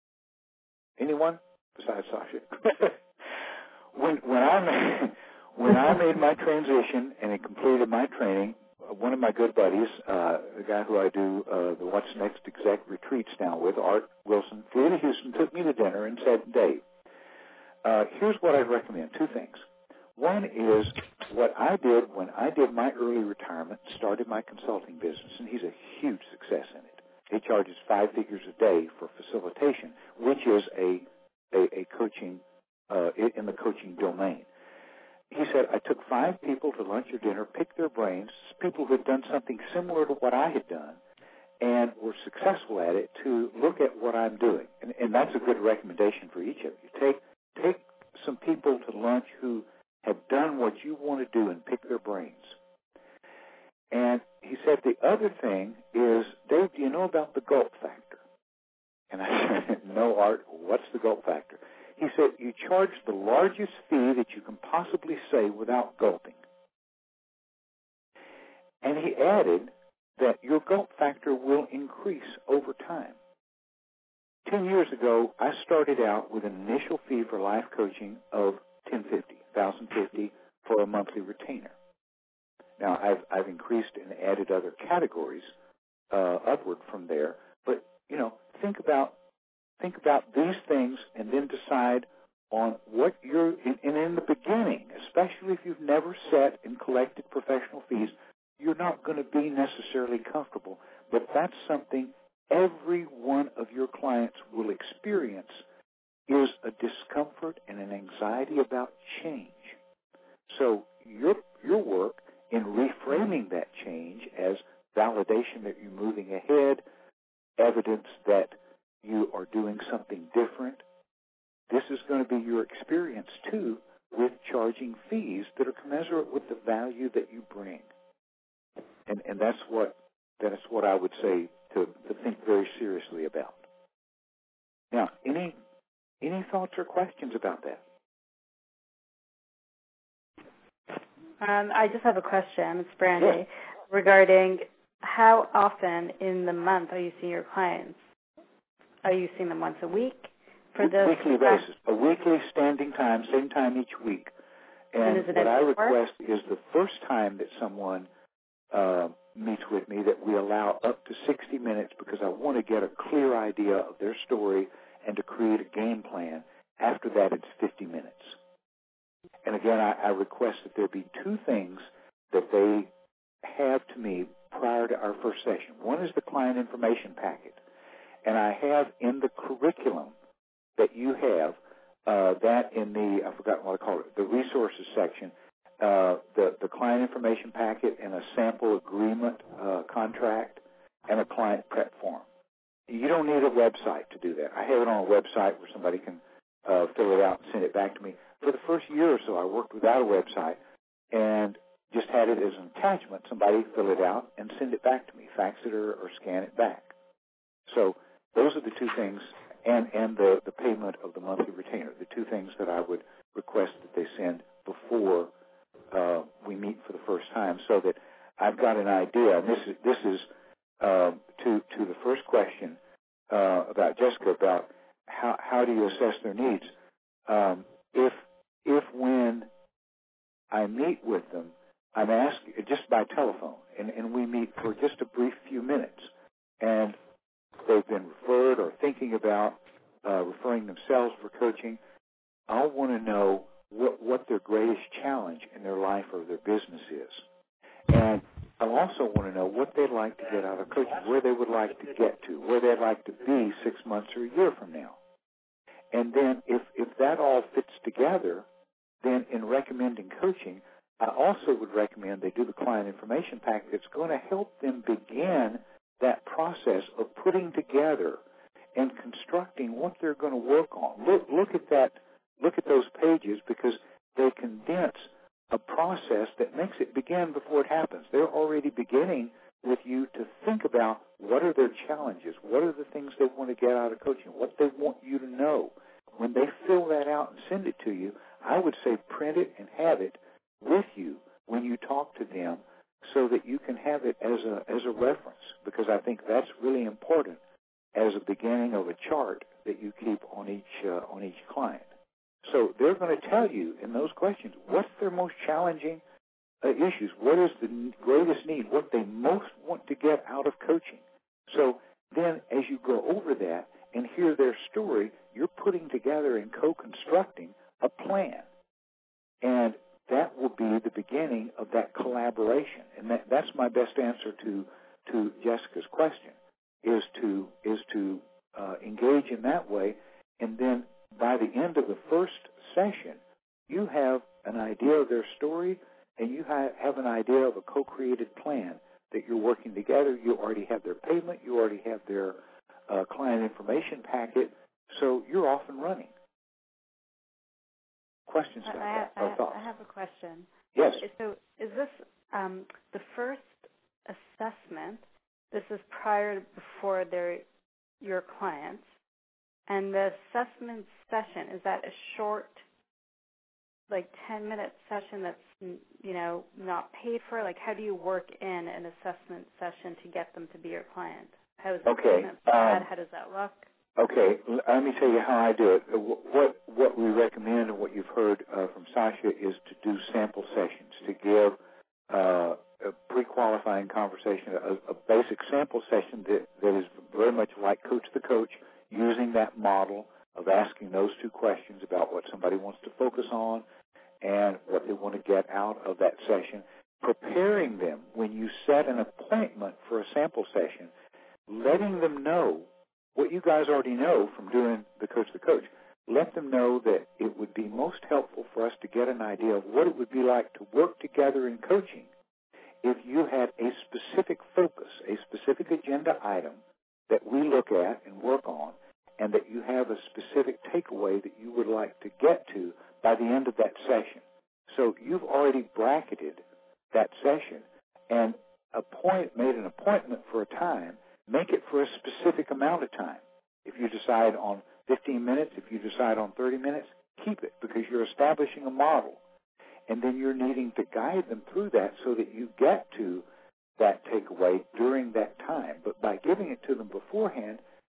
Anyone besides Sasha? when when I made, when I made my transition and I completed my training, one of my good buddies, uh, the guy who I do uh, the What's Next Exec retreats now with, Art Wilson, flew to Houston, took me to dinner, and said, "Dave, uh, here's what I'd recommend. Two things. One is what I did when I did my early retirement, started my consulting business, and he's a huge success in it. He charges five figures a day for facilitation, which is a a, a coaching uh, in the coaching domain. He said, I took five people to lunch or dinner, picked their brains, people who had done something similar to what I had done, and were successful at it, to look at what I'm doing. And, and that's a good recommendation for each of you. Take take some people to lunch who have done what you want to do and pick their brains. And he said the other thing is, Dave, do you know about the gulp factor? And I said, no, Art, what's the gulp factor? He said, you charge the largest fee that you can possibly say without gulping. And he added that your gulp factor will increase over time. Ten years ago, I started out with an initial fee for life coaching of ten fifty, one thousand fifty for a monthly retainer. Now, I've, I've increased and added other categories uh, upward from there. But, you know, think about think about these things and then decide on what you're, and in, in the beginning, especially if you've never set and collected professional fees, you're not going to be necessarily comfortable. But that's something every one of your clients will experience, is a discomfort and an anxiety about change. So your your work in reframing that change as validation that you're moving ahead, evidence that you are doing something different, this is going to be your experience, too, with charging fees that are commensurate with the value that you bring. And and that's what that's what I would say to, to think very seriously about. Now, any any thoughts or questions about that? Um, I just have a question. It's Brandy. Yes. Regarding how often in the month are you seeing your clients? Are you seeing them once a week, for this weekly basis, a weekly standing time, same time each week. And, and is it what I network? request is the first time that someone uh, meets with me that we allow up to sixty minutes, because I want to get a clear idea of their story and to create a game plan. After that, it's fifty minutes. And again, I, I request that there be two things that they have to me prior to our first session. One is the client information packet. And I have in the curriculum that you have, uh, that in the, I forgot what I call it, the resources section, uh, the, the client information packet and a sample agreement uh, contract and a client prep form. You don't need a website to do that. I have it on a website where somebody can uh, fill it out and send it back to me. For the first year or so, I worked without a website and just had it as an attachment. Somebody fill it out and send it back to me, fax it or, or scan it back. So those are the two things, and, and the, the payment of the monthly retainer, the two things that I would request that they send before uh, we meet for the first time, so that I've got an idea. And this is, this is uh, to, to the first question uh, about Jessica, about how, how do you assess their needs. Um, if, if when I meet with them, I'm asked just by telephone, and, and we meet for just a brief few minutes, and they've been referred or thinking about uh, referring themselves for coaching, I'll want to know what, what their greatest challenge in their life or their business is. And I'll also want to know what they'd like to get out of coaching, where they would like to get to, where they'd like to be six months or a year from now. And then if, if that all fits together, then in recommending coaching, I also would recommend they do the client information pack that's going to help them begin that process of putting together and constructing what they're going to work on. Look, look at that, look at those pages, because they condense a process that makes it begin before it happens. They're already beginning with you to think about what are their challenges, what are the things they want to get out of coaching, what they want you to know. When they fill that out and send it to you, I would say print it and have it with you when you talk to them, so that you can have it as a as a reference, because I think that's really important as a beginning of a chart that you keep on each uh, on each client. So they're going to tell you in those questions what's their most challenging uh, issues, what is the greatest need, what they most want to get out of coaching. So then as you go over that and hear their story, you're putting together and co-constructing a plan. And that will be the beginning of that collaboration. And that, that's my best answer to, to Jessica's question, is to, is to uh, engage in that way. And then by the end of the first session, you have an idea of their story, and you ha- have an idea of a co-created plan that you're working together. You already have their payment. You already have their uh, client information packet. So you're off and running. Questions about I, that? I, Or thoughts? I have a question. Yes. So is this um, the first assessment? This is prior, before they're your clients. And the assessment session, is that a short, like ten-minute session that's, you know, not paid for? Like, how do you work in an assessment session to get them to be your client? How is the Okay. payment bad? Um, How does that look? Okay, let me tell you how I do it. What what we recommend, and what you've heard uh, from Sasha, is to do sample sessions, to give uh, a pre-qualifying conversation, a, a basic sample session that, that is very much like Coach the Coach, using that model of asking those two questions about what somebody wants to focus on and what they want to get out of that session, preparing them when you set an appointment for a sample session, letting them know what you guys already know from doing the Coach the Coach. Let them know that it would be most helpful for us to get an idea of what it would be like to work together in coaching if you had a specific focus, a specific agenda item that we look at and work on, and that you have a specific takeaway that you would like to get to by the end of that session. So you've already bracketed that session and appoint, made an appointment for a time. Make it for a specific amount of time. If you decide on fifteen minutes, if you decide on thirty minutes, keep it, because you're establishing a model. And then you're needing to guide them through that so that you get to that takeaway during that time. But by giving it to them beforehand,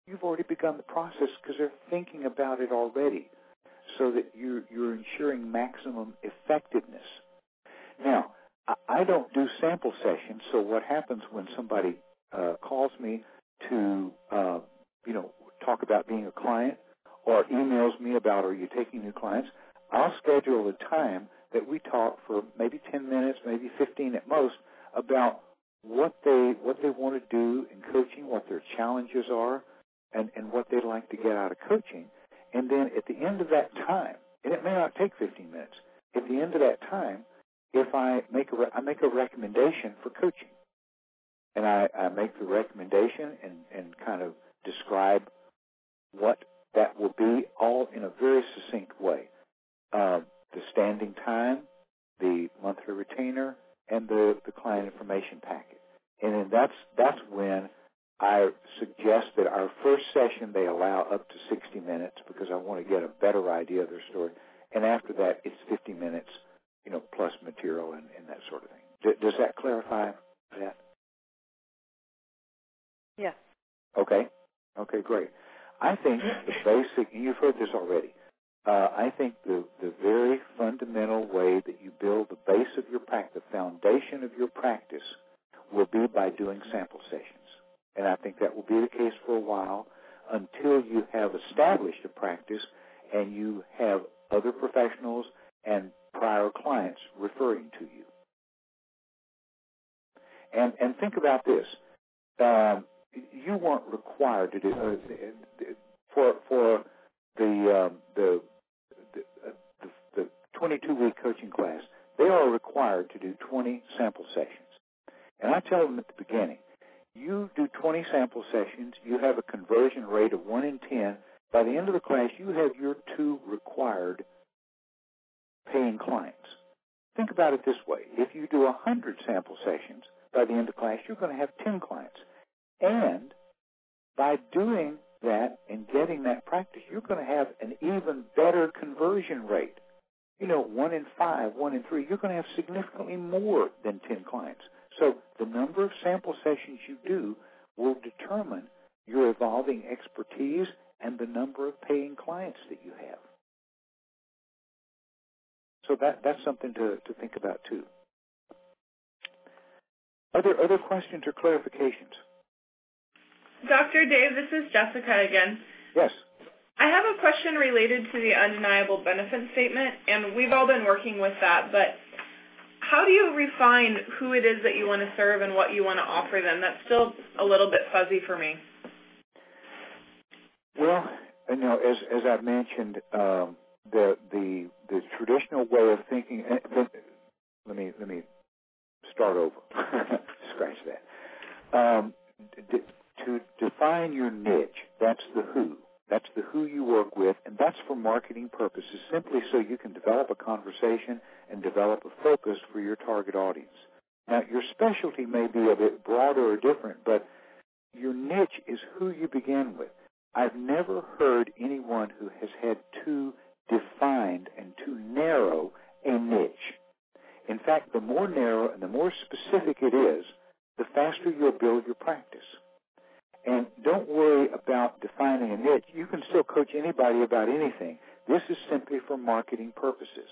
you've already begun the process because they're thinking about it already, so that you're, you're ensuring maximum effectiveness. Now, I don't do sample sessions, so what happens when somebody uh, calls me to, uh, you know, talk about being a client or emails me about, are you taking new clients, I'll schedule a time that we talk for maybe ten minutes, maybe fifteen at most, about what they what they want to do in coaching, what their challenges are, and, and what they'd like to get out of coaching. And then at the end of that time, and it may not take fifteen minutes, at the end of that time, if I make a, re- I make a recommendation for coaching, and I, I make the recommendation and, and kind of describe what that will be, all in a very succinct way. Uh, the standing time, the monthly retainer, and the, the client information packet. And then that's that's when I suggest that our first session they allow up to sixty minutes because I want to get a better idea of their story. And after that, it's fifty minutes, you know, plus material and, and that sort of thing. D- does that clarify that? Yes. Okay. Okay, great. I think the basic, and you've heard this already, uh, I think the, the very fundamental way that you build the base of your practice, the foundation of your practice, will be by doing sample sessions. And I think that will be the case for a while until you have established a practice and you have other professionals and prior clients referring to you. And, and think about this. Um, you weren't required to do uh, for for the um, the the, uh, the the twenty-two week coaching class. They are required to do twenty sample sessions, and I tell them at the beginning, you do twenty sample sessions, you have a conversion rate of one in ten. By the end of the class, you have your two required paying clients. Think about it this way: if you do a hundred sample sessions, by the end of class, you're going to have ten clients. And by doing that and getting that practice, you're going to have an even better conversion rate. You know, one in five, one in three, you're going to have significantly more than ten clients. So the number of sample sessions you do will determine your evolving expertise and the number of paying clients that you have. So that, that's something to, to think about, too. Are there other questions or clarifications? Doctor Dave, this is Jessica again. Yes. I have a question related to the undeniable benefit statement, and we've all been working with that, but how do you refine who it is that you want to serve and what you want to offer them? That's still a little bit fuzzy for me. Well, you know, as as I've mentioned, um, the the the traditional way of thinking. Uh, let me let me start over. Scratch that. Um, d- to define your niche, that's the who. That's the who you work with, and that's for marketing purposes, simply so you can develop a conversation and develop a focus for your target audience. Now, your specialty may be a bit broader or different, but your niche is who you begin with. I've never heard anyone who has had too defined and too narrow a niche. In fact, the more narrow and the more specific it is, the faster you'll build your practice. And don't worry about defining a niche. You can still coach anybody about anything. This is simply for marketing purposes.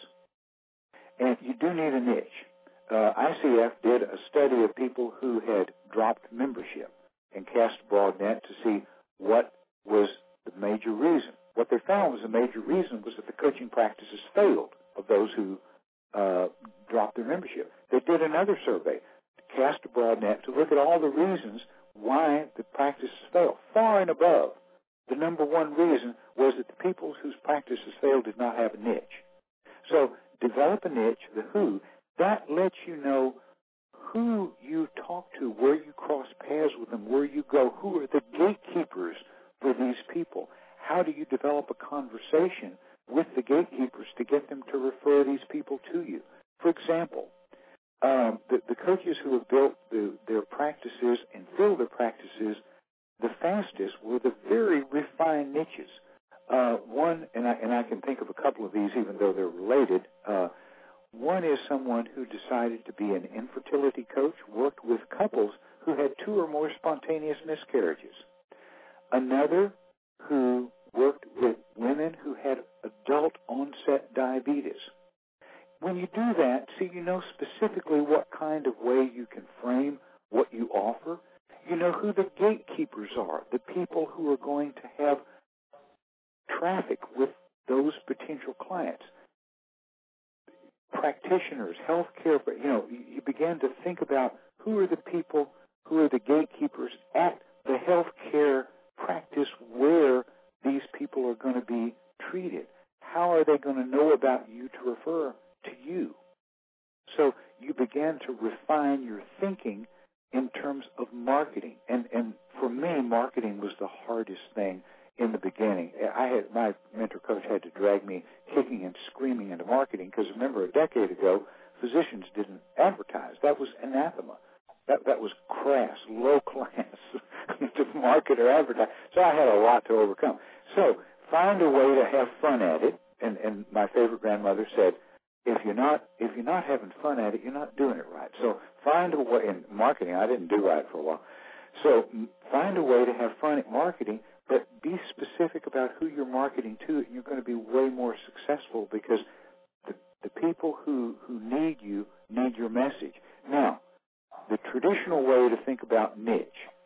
And you do need a niche. Uh, I C F did a study of people who had dropped membership and cast a broad net to see what was the major reason. What they found was the major reason was that the coaching practices failed of those who uh, dropped their membership. They did another survey, cast a broad net to look at all the reasons why the practices failed. Far and above, the number one reason was that the people whose practices failed did not have a niche. So develop a niche, the who. That lets you know who you talk to, where you cross paths with them, where you go, who are the gatekeepers for these people. How do you develop a conversation with the gatekeepers to get them to refer these people to you? For example, Um, the, the coaches who have built the, their practices and filled their practices the fastest were the very refined niches. Uh, one, and I, and I can think of a couple of these even though they're related. Uh, one is someone who decided to be an infertility coach, worked with couples who had two or more spontaneous miscarriages. another who worked with women who had adult onset diabetes. When you do that, see, you know specifically what kind of way you can frame what you offer. You know who the gatekeepers are, the people who are going to have traffic with those potential clients. Practitioners, healthcare, you know, you began to think about who are the people who are the gatekeepers at the healthcare practice where these people are going to be treated. How are they going to know about you to refer to you? So you began to refine your thinking in terms of marketing. And, and for me, marketing was the hardest thing in the beginning. I had, my mentor coach had to drag me kicking and screaming into marketing because, remember, a decade ago, physicians didn't advertise. That was anathema. That, that was crass, low class to market or advertise. So I had a lot to overcome. So find a way to have fun at it. And, and my favorite grandmother said, if you're not if you're not having fun at it, you're not doing it right. So find a way. In marketing, I didn't do right for a while. So find a way to have fun at marketing, but be specific about who you're marketing to, and you're going to be way more successful because the, the people who, who need you need your message. Now, the traditional way to think about niche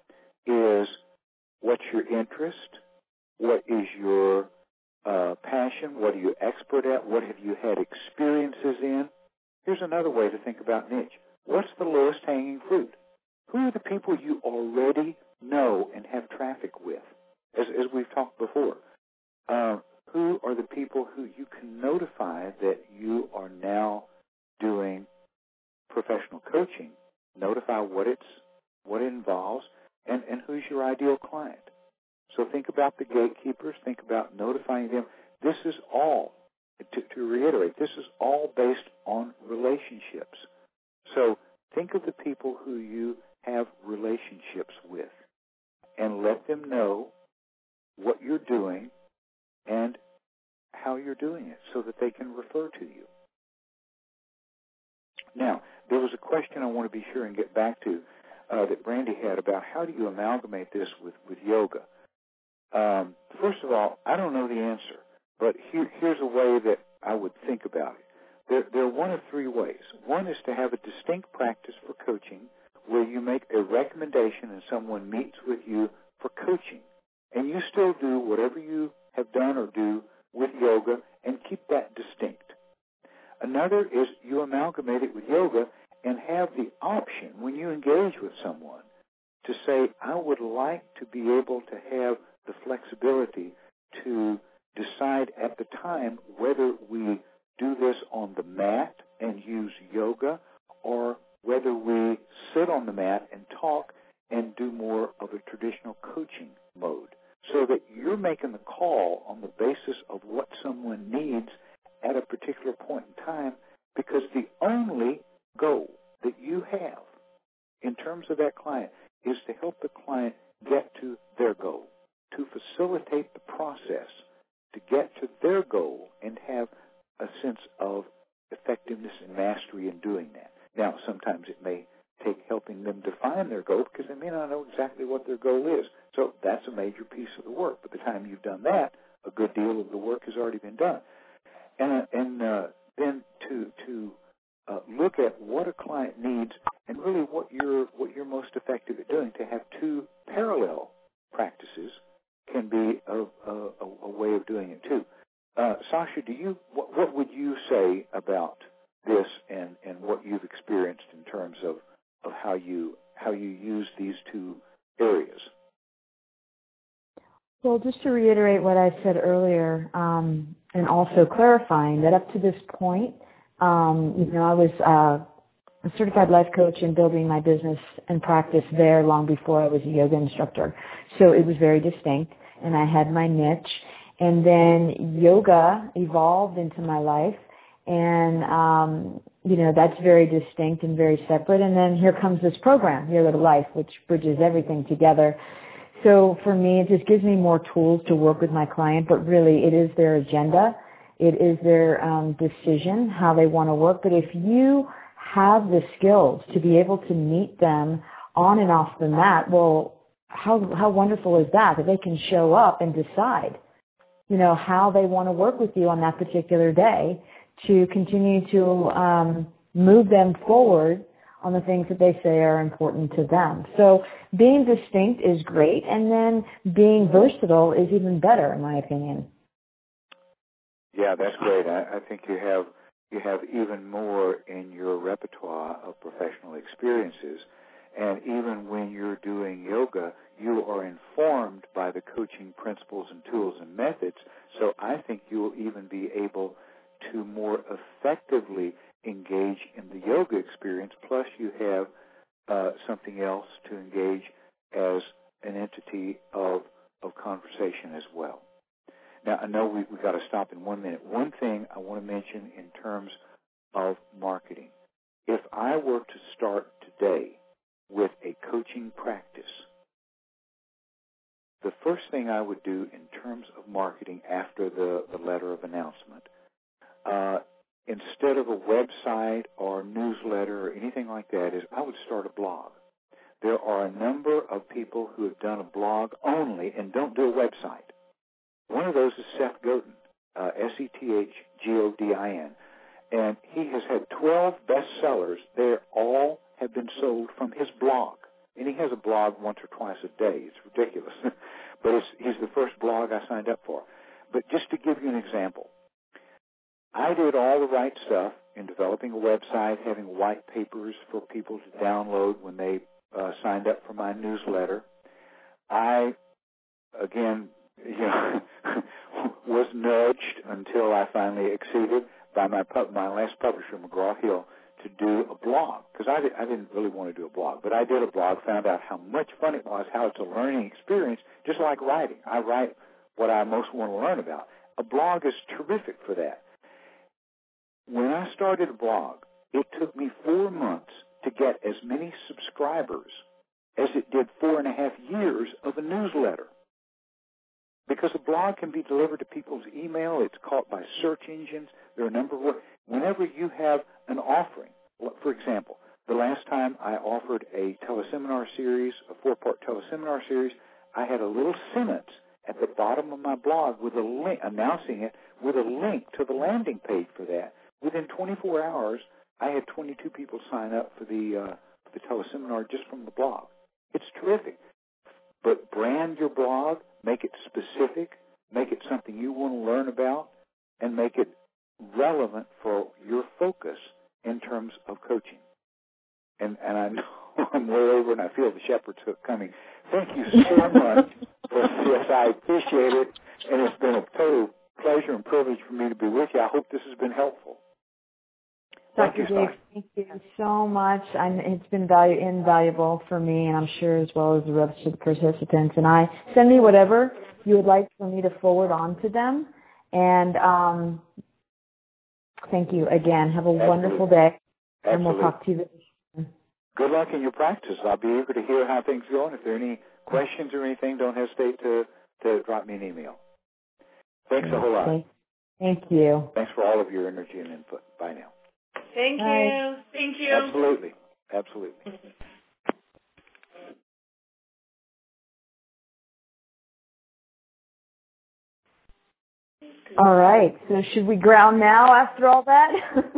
is what's your interest, what is your uh, passion, what are you expert at, what have you had experiences in. Here's another way to think about niche. What's the lowest hanging fruit? Who are the people you already know and have traffic with? As, as we've talked before, uh, who are the people who you can notify that you are now doing professional coaching? Notify what it's, what it involves, and, and who's your ideal client. So think about the gatekeepers. Think about notifying them. This is all, to, to reiterate, this is all based on relationships. So think of the people who you have relationships with and let them know what you're doing and how you're doing it so that they can refer to you. Now, there was a question I want to be sure and get back to uh, that Brandy had about how do you amalgamate this with, with yoga. Um, first of all, I don't know the answer, but here, here's a way that I would think about it. There, there are one of three ways. One is to have a distinct practice for coaching where you make a recommendation and someone meets with you for coaching. And you still do whatever you have done or do with yoga and keep that distinct. Another is you amalgamate it with yoga and have the option when you engage with someone to say, I would like to be able to have the flexibility to decide at the time whether we do this on the mat and use yoga or whether we sit on the mat and talk and do more of a traditional coaching mode, so that you're making the call on the basis of what someone needs at a particular point in time, because the only goal that you have in terms of that client is to help the client get to their goal, to facilitate the process to get to their goal and have a sense of effectiveness and mastery in doing that. Now, sometimes it may take helping them define their goal because they may not know exactly what their goal is. So that's a major piece of the work. By the time you've done that, a good deal of the work has already been done. And, uh, and uh, then to to uh, look at what a client needs and really what you're what you're most effective at doing. To have two parallel practices can be a, a, a way of doing it too. Uh, Sasha, do you what, what would you say about this and, and what you've experienced in terms of, of how you how you use these two areas? Well, just to reiterate what I said earlier, um, and also clarifying that up to this point, um, you know, I was uh, a certified life coach and building my business and practice there long before I was a yoga instructor. So it was very distinct, and I had my niche. And then yoga evolved into my life, and, um, you know, that's very distinct and very separate. And then here comes this program, Yoga to Life, which bridges everything together. So for me, it just gives me more tools to work with my client, but really it is their agenda. It is their um, decision, how they want to work. But if you have the skills to be able to meet them on and off the mat, well, how how wonderful is that, that they can show up and decide, you know, how they want to work with you on that particular day to continue to um, move them forward on the things that they say are important to them. So being distinct is great, and then being versatile is even better, in my opinion. Yeah, that's great. I, I think you have you have even more in your repertoire of professional experiences. And even when you're doing yoga, you are informed by the coaching principles and tools and methods. So I think you will even be able to more effectively engage in the yoga experience. Plus, you have uh, something else to engage as an entity of of conversation as well. Now, I know we, we've got to stop in one minute. One thing I want to mention in terms of marketing. If I were to start today with a coaching practice, the first thing I would do in terms of marketing after the, the letter of announcement, uh, instead of a website or newsletter or anything like that, is I would start a blog. There are a number of people who have done a blog only and don't do a website. One of those is Seth Godin, uh, S E T H G O D I N, and he has had twelve bestsellers. They all have been sold from his blog, and he has a blog once or twice a day. It's ridiculous, but it's, he's the first blog I signed up for. But just to give you an example, I did all the right stuff in developing a website, having white papers for people to download when they uh, signed up for my newsletter. I, again, you know, was nudged until I finally acceded by my pub, my last publisher, McGraw-Hill, to do a blog, because I, did, I didn't really want to do a blog, but I did a blog, found out how much fun it was, how it's a learning experience, just like writing. I write what I most want to learn about. A blog is terrific for that. When I started a blog, it took me four months to get as many subscribers as it did four and a half years of a newsletter. Because a blog can be delivered to people's email, it's caught by search engines. There are a number of ways. Whenever you have an offering, for example, the last time I offered a teleseminar series, a four-part teleseminar series, I had a little sentence at the bottom of my blog with a link, announcing it with a link to the landing page for that. Within twenty-four hours, I had twenty-two people sign up for the uh, for the teleseminar just from the blog. It's terrific. But brand your blog, make it specific, make it something you want to learn about, and make it relevant for your focus in terms of coaching. And, and I know I'm way over, and I feel the shepherd's hook coming. Thank you so much for this. I appreciate it, and it's been a total pleasure and privilege for me to be with you. I hope this has been helpful. Doctor Dave, thank you so much. I'm, it's been value, invaluable for me, and I'm sure as well as the rest of the participants. And I send me whatever you would like for me to forward on to them. And um, thank you again. Have a Absolutely. wonderful day, Absolutely. and we'll talk to you very soon. Good luck in your practice. I'll be eager to hear how things go. And if there are any questions or anything, don't hesitate to, to drop me an email. Thanks okay. a whole lot. Thank you. Thanks for all of your energy and input. Bye now. Thank Bye. you. Thank you. Absolutely. Absolutely. All right. So should we ground now after all that?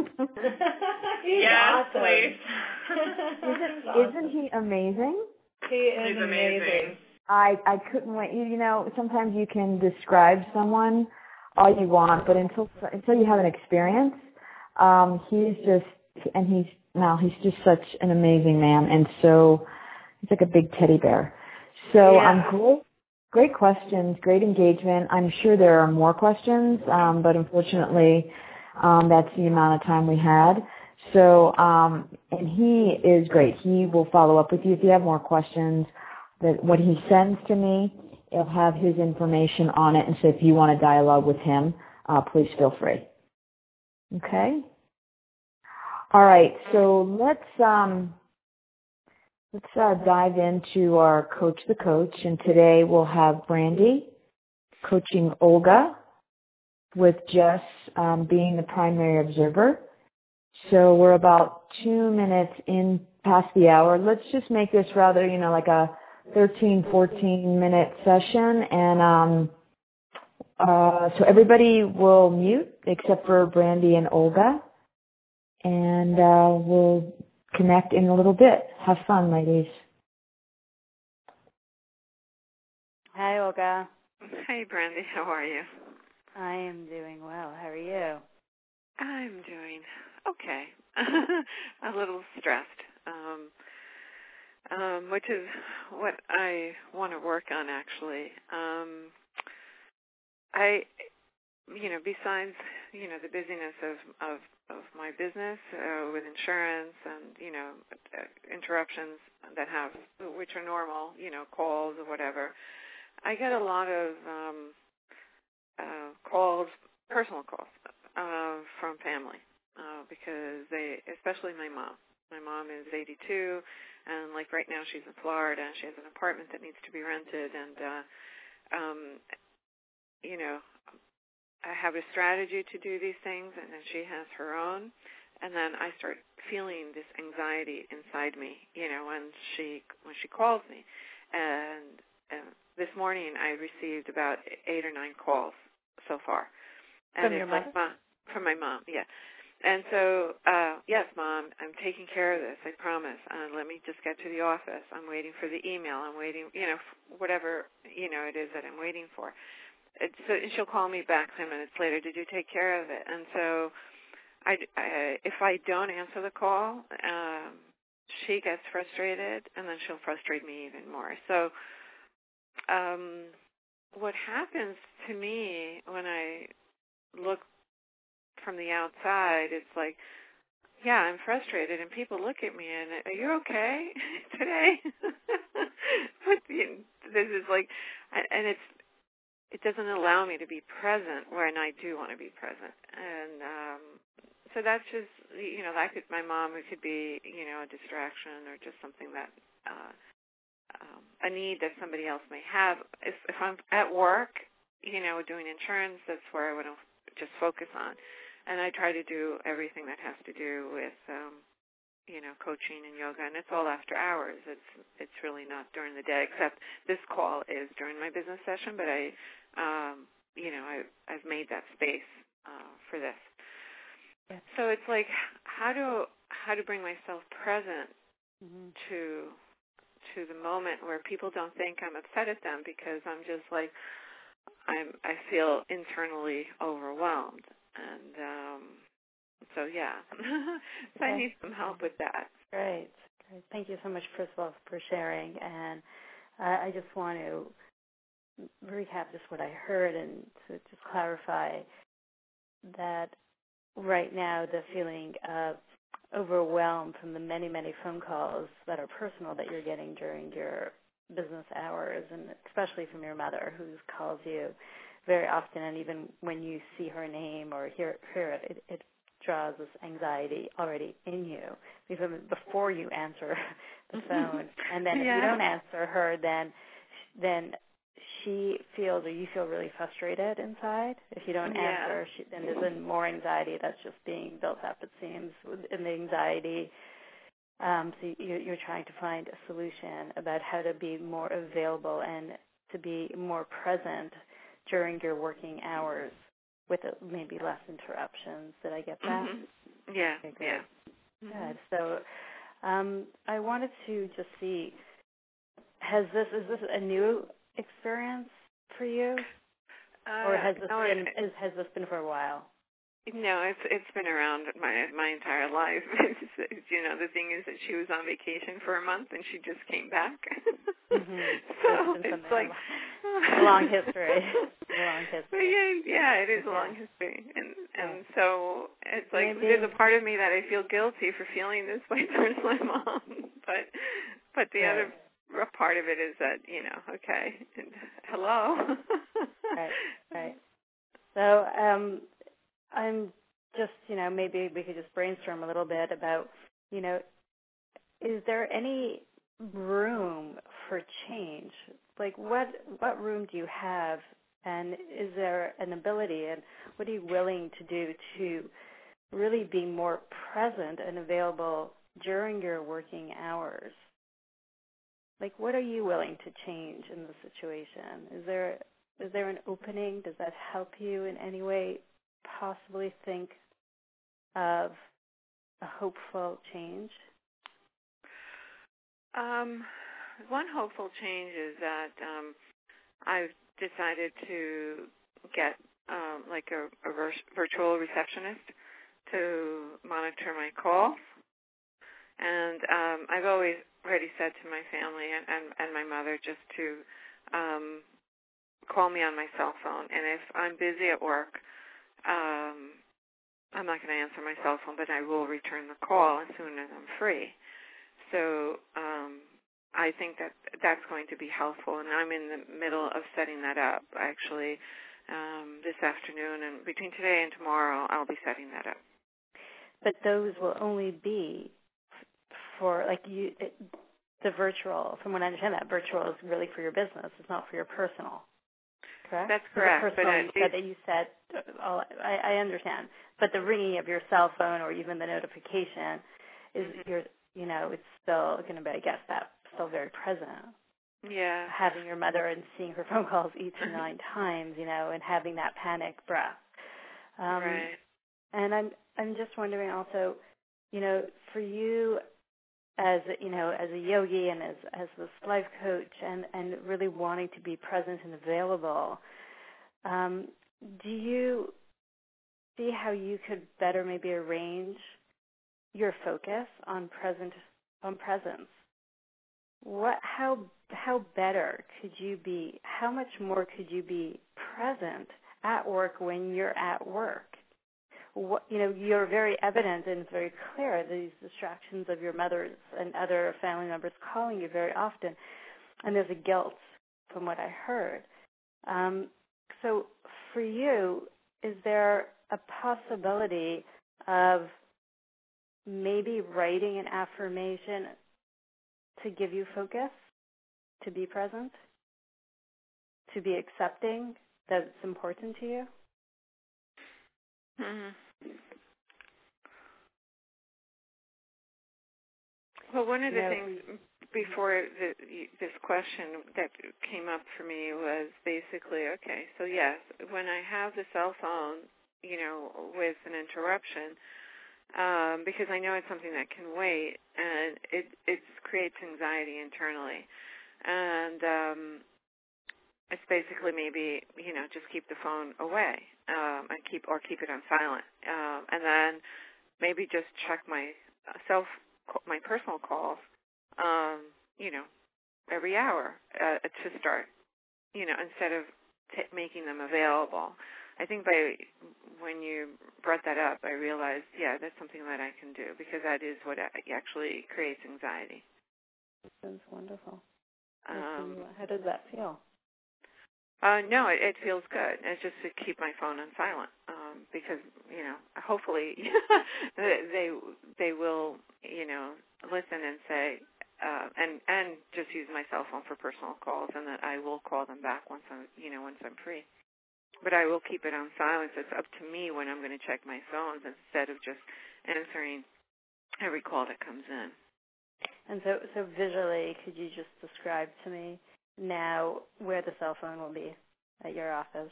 Yes, awesome. please. isn't, isn't he amazing? He is He's amazing. amazing. I, I couldn't wait. You, you know, sometimes you can describe someone all you want, but until until you have an experience, um, he's just, and he's, no, he's just such an amazing man, and so he's like a big teddy bear. So yeah. I'm great, great questions, great engagement. I'm sure there are more questions, um, but unfortunately, um, that's the amount of time we had. So, um, and he is great. He will follow up with you if you have more questions. That what he sends to me, it'll have his information on it, and so if you want to dialogue with him, uh, please feel free. Okay. All right. So let's um, let's uh, dive into our Coach the Coach, and today we'll have Brandy coaching Olga, with Jess um, being the primary observer. So we're about two minutes in past the hour. Let's just make this rather, you know, like a thirteen, fourteen minute session, and um, uh, so everybody will mute except for Brandy and Olga, and uh, we'll connect in a little bit. Have fun, ladies. Hi, Olga. Hey, Brandy. How are you? I am doing well. How are you? I'm doing okay. A little stressed, um, um, which is what I want to work on, actually. Um, I, you know, besides, you know, the busyness of, of, of my business uh, with insurance and, you know, interruptions that have, which are normal, you know, calls or whatever, I get a lot of um, uh, calls, personal calls, uh, from family uh, because they, especially my mom. My mom is eighty-two, and like right now she's in Florida, and she has an apartment that needs to be rented, and uh, um, you know, I have a strategy to do these things, and then she has her own, and then I start feeling this anxiety inside me, you know, when she when she calls me, and uh, this morning I received about eight or nine calls so far. And From your it's mother? Like, from my mom, yeah. And so, uh, yes, Mom, I'm taking care of this, I promise. Uh, let me just get to the office. I'm waiting for the email. I'm waiting, you know, whatever, you know, it is that I'm waiting for. It's, so and she'll call me back ten minutes later. Did you take care of it? And so I, I, if I don't answer the call, um, she gets frustrated, and then she'll frustrate me even more. So um, what happens to me when I look from the outside, it's like, yeah, I'm frustrated, and people look at me and, are you okay today? But you know, this is like, and it's, it doesn't allow me to be present when I do want to be present. And um, so that's just, you know, that could, my mom, it could be, you know, a distraction or just something that, uh, um, a need that somebody else may have. If, if I'm at work, you know, doing insurance, that's where I want to just focus on. And I try to do everything that has to do with, um, you know, coaching and yoga, and it's all after hours. It's it's really not during the day, except this call is during my business session, but I, um, you know, I, I've made that space uh, for this. Yeah. So it's like how to how to bring myself present mm-hmm. to to the moment where people don't think I'm upset at them because I'm just like, I'm, I feel internally overwhelmed. And um, so, yeah, so I need some help with that. Great. Great. Thank you so much, first of all, for sharing. And uh, I just want to recap just what I heard and to just clarify that right now the feeling of overwhelmed from the many, many phone calls that are personal that you're getting during your business hours, and especially from your mother who calls you very often, and even when you see her name or hear, hear it, it, it draws this anxiety already in you because before you answer the phone, and then yeah. if you don't answer her, then then she feels or you feel really frustrated inside. If you don't yeah. answer, she, then there's more anxiety that's just being built up, it seems, in the anxiety. Um, so you, you're trying to find a solution about how to be more available and to be more present during your working hours with a, maybe less interruptions. Did I get that? Mm-hmm. Yeah, okay, yeah. Good. So um, I wanted to just see, has this, is this a new experience for you? Uh, or has this, no, been, it, is, has this been for a while? No, it's it's been around my my entire life. It's, it's, you know, the thing is that she was on vacation for a month and she just came back. Mm-hmm. So it's, it's like a long history. A long history. Yeah, yeah, it is a yeah. long history, and and yeah. so it's like Maybe. there's a part of me that I feel guilty for feeling this way towards my mom, but but the right. other part of it is that, you know, okay, and, hello. Right, right. So um. I'm just, you know, maybe we could just brainstorm a little bit about, you know, is there any room for change? Like what what room do you have, and is there an ability, and what are you willing to do to really be more present and available during your working hours? like, what are you willing to change in the situation? Is there is there an opening? Does that help you in any way possibly think of a hopeful change? Um, one hopeful change is that um, I've decided to get um, like a, a vir- virtual receptionist to monitor my calls. And um, I've always already said to my family and, and, and my mother just to um, call me on my cell phone. And if I'm busy at work, um, I'm not going to answer my cell phone, but I will return the call as soon as I'm free. So um, I think that that's going to be helpful, and I'm in the middle of setting that up, actually, um, this afternoon. And between today and tomorrow, I'll be setting that up. But those will only be for, like, you, it, the virtual, from what I understand, that virtual is really for your business. It's not for your personal, correct? That's correct. The personal, but you said that you said, all, I, I understand. But the ringing of your cell phone or even the notification is, mm-hmm. your, you know, it's still going to be, I guess, that's still very present. Yeah. Having your mother and seeing her phone calls eight to nine times, you know, and having that panic breath. Um, right. And I'm I'm just wondering also, you know, for you as, you know, as a yogi and as as this life coach and, and really wanting to be present and available, um, do you see how you could better maybe arrange your focus on present on presence? What how how better could you be? How much more could you be present at work when you're at work? What, you know, you're very evident and very clear, these distractions of your mother and other family members calling you very often, and there's a guilt from what I heard. Um, so for you, is there a possibility of maybe writing an affirmation to give you focus, to be present, to be accepting that it's important to you? Mm-hmm. Well, one of the Yeah. things before the, this question that came up for me was basically, okay, so yes, when I have the cell phone, you know, with an interruption, um, because I know it's something that can wait, and it it creates anxiety internally, and um, it's basically maybe, you know, just keep the phone away, um, and keep or keep it on silent, um, and then maybe just check my self. my personal calls, um, you know, every hour uh, to start, you know, instead of t- making them available. I think by when you brought that up, I realized, yeah, that's something that I can do because that is what actually creates anxiety. That's wonderful. Um, How does that feel? Uh, no, it, it feels good. It's just to keep my phone on silent um, because, you know, hopefully they they will, you know, listen and say, uh, and and just use my cell phone for personal calls, and that I will call them back once I'm, you know, once I'm free. But I will keep it on silence. It's up to me when I'm going to check my phones instead of just answering every call that comes in. And so, so visually, could you just describe to me now where the cell phone will be at your office?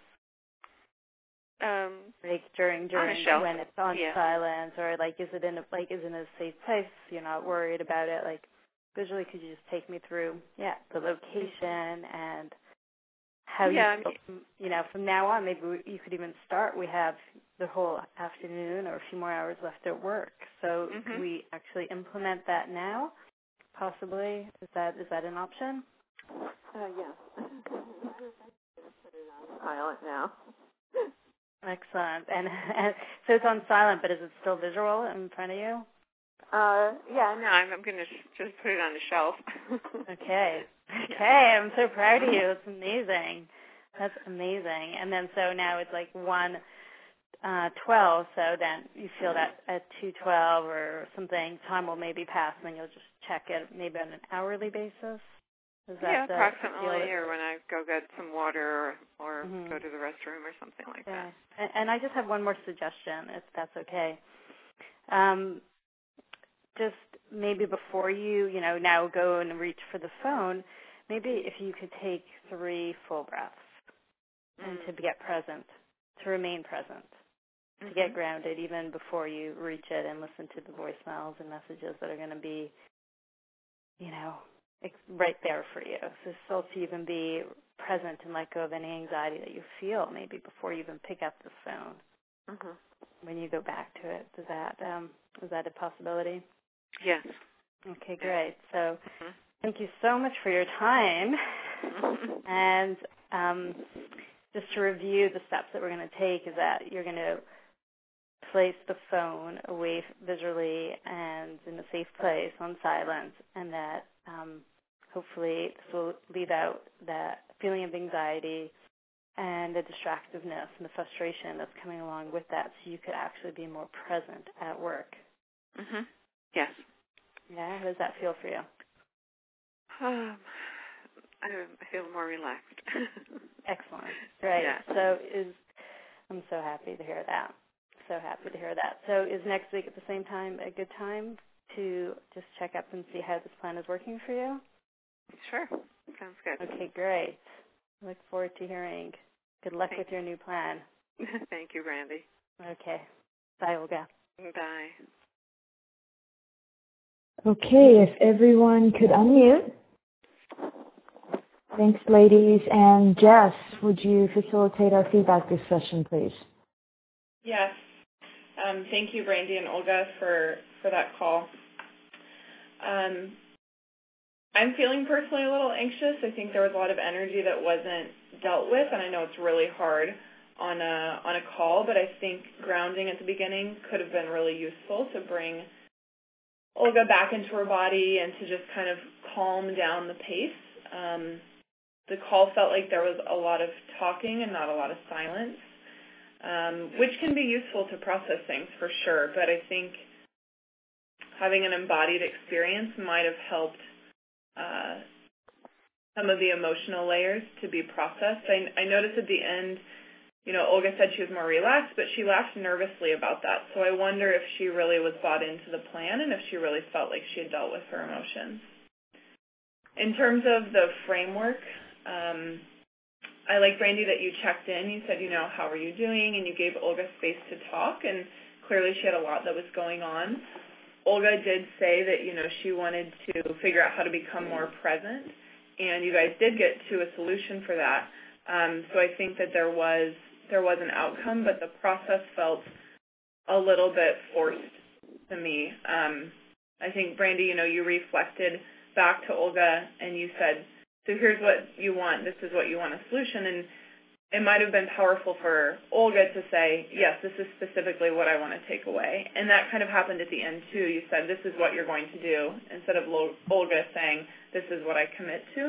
Um, like during during when it's on yeah. silence, or like is it in a like is it in a safe place? You're not worried about it. Like visually, could you just take me through, yeah, the location and how yeah, you I mean, you know from now on maybe we, you could even start. We have the whole afternoon or a few more hours left at work, so mm-hmm. could we actually implement that now? Possibly, is that is that an option? Uh, yeah. Silent now. Excellent. And, and so it's on silent, but is it still visual in front of you? Uh, yeah, no, I'm, I'm going to just put it on the shelf. Okay. Okay, I'm so proud of you. It's amazing. That's amazing. And then so now it's like one uh, twelve, so then you feel that at two twelve or something, time will maybe pass, and then you'll just check it maybe on an hourly basis? Is that yeah, the, approximately, or when I go get some water or, or mm-hmm. go to the restroom or something like yeah. that. And, and I just have one more suggestion, if that's okay. Um, just maybe before you, you know, now go and reach for the phone, maybe if you could take three full breaths mm. and to get present, to remain present, mm-hmm. to get grounded even before you reach it and listen to the voicemails and messages that are going to be, you know, right there for you. So still to even be present and let go of any anxiety that you feel maybe before you even pick up the phone. Mm-hmm. When you go back to it, is that um, is that a possibility? Yes. Okay, great. So mm-hmm. thank you so much for your time. Mm-hmm. And um, just to review the steps that we're going to take is that you're going to place the phone away visually and in a safe place on silent, and that um, hopefully this will leave out that feeling of anxiety and the distractiveness and the frustration that's coming along with that, so you could actually be more present at work. Mm-hmm. Yes. Yeah, how does that feel for you? Um, I, I feel more relaxed. Excellent. Great. Yeah. So is I'm so happy to hear that. So happy to hear that. So is next week at the same time a good time to just check up and see how this plan is working for you? Sure. Sounds good. Okay, great. I look forward to hearing. Good luck Thank with your new plan. Thank you, Brandy. Okay. Bye, Olga. Bye. Okay, if everyone could unmute. Thanks, ladies. And Jess, would you facilitate our feedback discussion, please? Yes. Um, thank you, Brandy and Olga, for, for that call. Um, I'm feeling personally a little anxious. I think there was a lot of energy that wasn't dealt with, and I know it's really hard on a on a call, but I think grounding at the beginning could have been really useful to bring Olga back into her body and to just kind of calm down the pace. Um, the call felt like there was a lot of talking and not a lot of silence, um, which can be useful to process things for sure, but I think having an embodied experience might have helped Uh, some of the emotional layers to be processed. I, I noticed at the end, you know, Olga said she was more relaxed, but she laughed nervously about that. So I wonder if she really was bought into the plan and if she really felt like she had dealt with her emotions. In terms of the framework, um, I like, Brandy, that you checked in. You said, you know, how are you doing? And you gave Olga space to talk, and clearly she had a lot that was going on. Olga did say that, you know, she wanted to figure out how to become more present, and you guys did get to a solution for that. Um, so I think that there was there was an outcome, but the process felt a little bit forced to me. Um, I think, Brandy, you know, you reflected back to Olga, and you said, so here's what you want. This is what you want, a solution. And it might have been powerful for Olga to say, yes, this is specifically what I want to take away. And that kind of happened at the end, too. You said, this is what you're going to do, instead of Olga saying, this is what I commit to.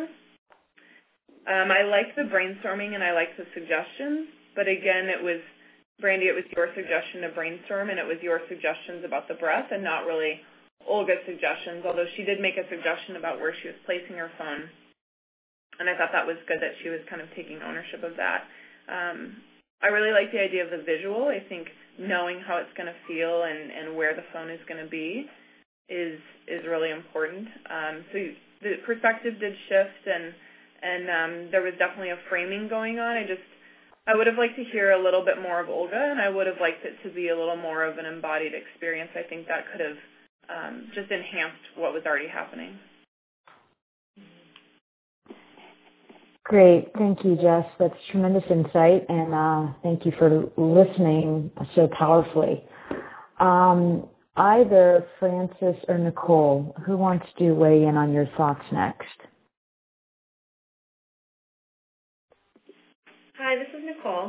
Um, I liked the brainstorming and I liked the suggestions, but again, it was, Brandy, it was your suggestion to brainstorm, and it was your suggestions about the breath and not really Olga's suggestions, although she did make a suggestion about where she was placing her phone. And I thought that was good that she was kind of taking ownership of that. Um, I really like the idea of the visual. I think knowing how it's going to feel and, and where the phone is going to be is is really important. Um, so the perspective did shift, and and um, there was definitely a framing going on. I just I would have liked to hear a little bit more of Olga, and I would have liked it to be a little more of an embodied experience. I think that could have um, just enhanced what was already happening. Great. Thank you, Jess. That's tremendous insight, and uh, thank you for listening so powerfully. Um, either Frances or Nicole, who wants to weigh in on your thoughts next? Hi, this is Nicole.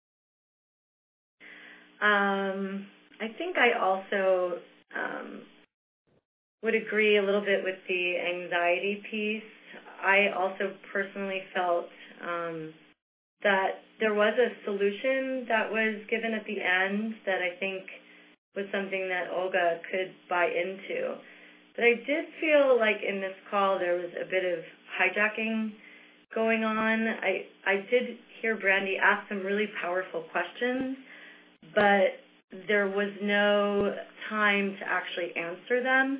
Um, I think I also um, would agree a little bit with the anxiety piece. I also personally felt um, that there was a solution that was given at the end that I think was something that Olga could buy into. But I did feel like in this call there was a bit of hijacking going on. I, I did hear Brandy ask some really powerful questions, but there was no time to actually answer them.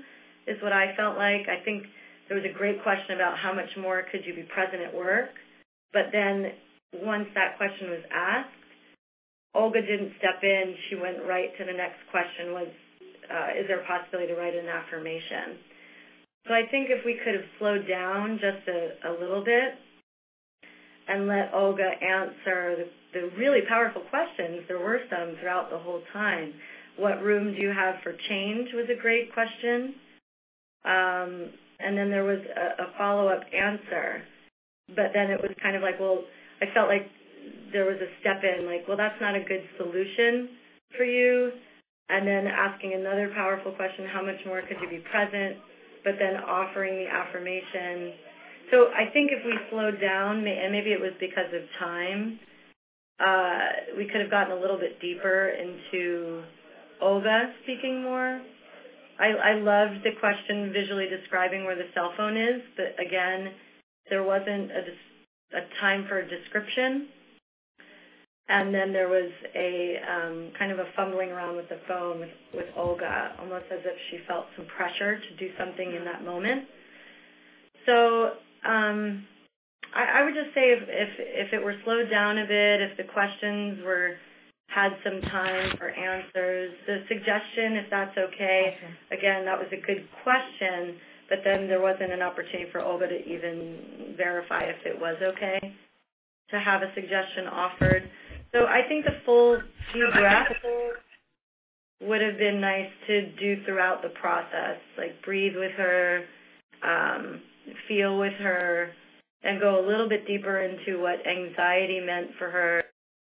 is what I felt like. I think there was a great question about how much more could you be present at work, but then once that question was asked, Olga didn't step in. She went right to the next question was, uh, is there a possibility to write an affirmation? So I think if we could have slowed down just a, a little bit and let Olga answer the, the really powerful questions, there were some throughout the whole time. What room do you have for change was a great question. Um, and then there was a, a follow-up answer. But then it was kind of like, well, I felt like there was a step in, like, well, that's not a good solution for you. And then asking another powerful question, how much more could you be present? But then offering the affirmation. So I think if we slowed down, and maybe it was because of time, uh, we could have gotten a little bit deeper into Olga speaking more. I, I loved the question visually describing where the cell phone is, but again, there wasn't a, a time for a description. And then there was a um, kind of a fumbling around with the phone with, with Olga, almost as if she felt some pressure to do something in that moment. So um, I, I would just say if, if if it were slowed down a bit, if the questions were had some time for answers, the suggestion, if that's okay, awesome. Again, that was a good question, but then there wasn't an opportunity for Olga to even verify if it was okay to have a suggestion offered. So I think the full few breaths would have been nice to do throughout the process, like breathe with her, um, feel with her, and go a little bit deeper into what anxiety meant for her.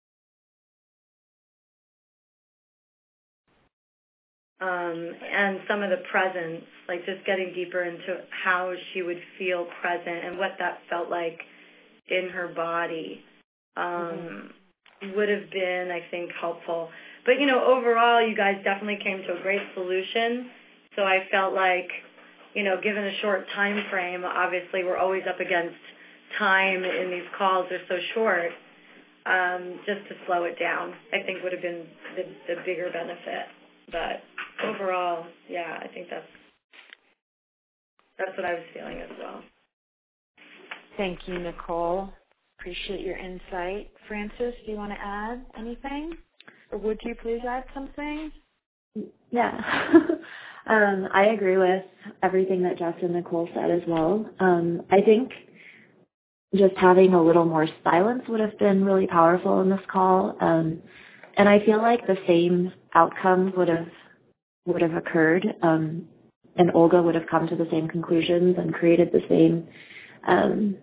Um, and some of the presence, like just getting deeper into how she would feel present and what that felt like in her body. Um, mm-hmm. Would have been, I think, helpful. But, you know, overall, you guys definitely came to a great solution. So I felt like, you know, given a short time frame, obviously we're always up against time in these calls. They're so short. Um, just to slow it down, I think would have been the, the bigger benefit. But overall, yeah, I think that's that's what I was feeling as well. Thank you, Nicole. Appreciate your insight. Frances, do you want to add anything? Or would you please add something? Yeah. um, I agree with everything that Jess and Nicole said as well. Um, I think just having a little more silence would have been really powerful in this call. Um, and I feel like the same outcomes would have would have occurred, um, and Olga would have come to the same conclusions and created the same um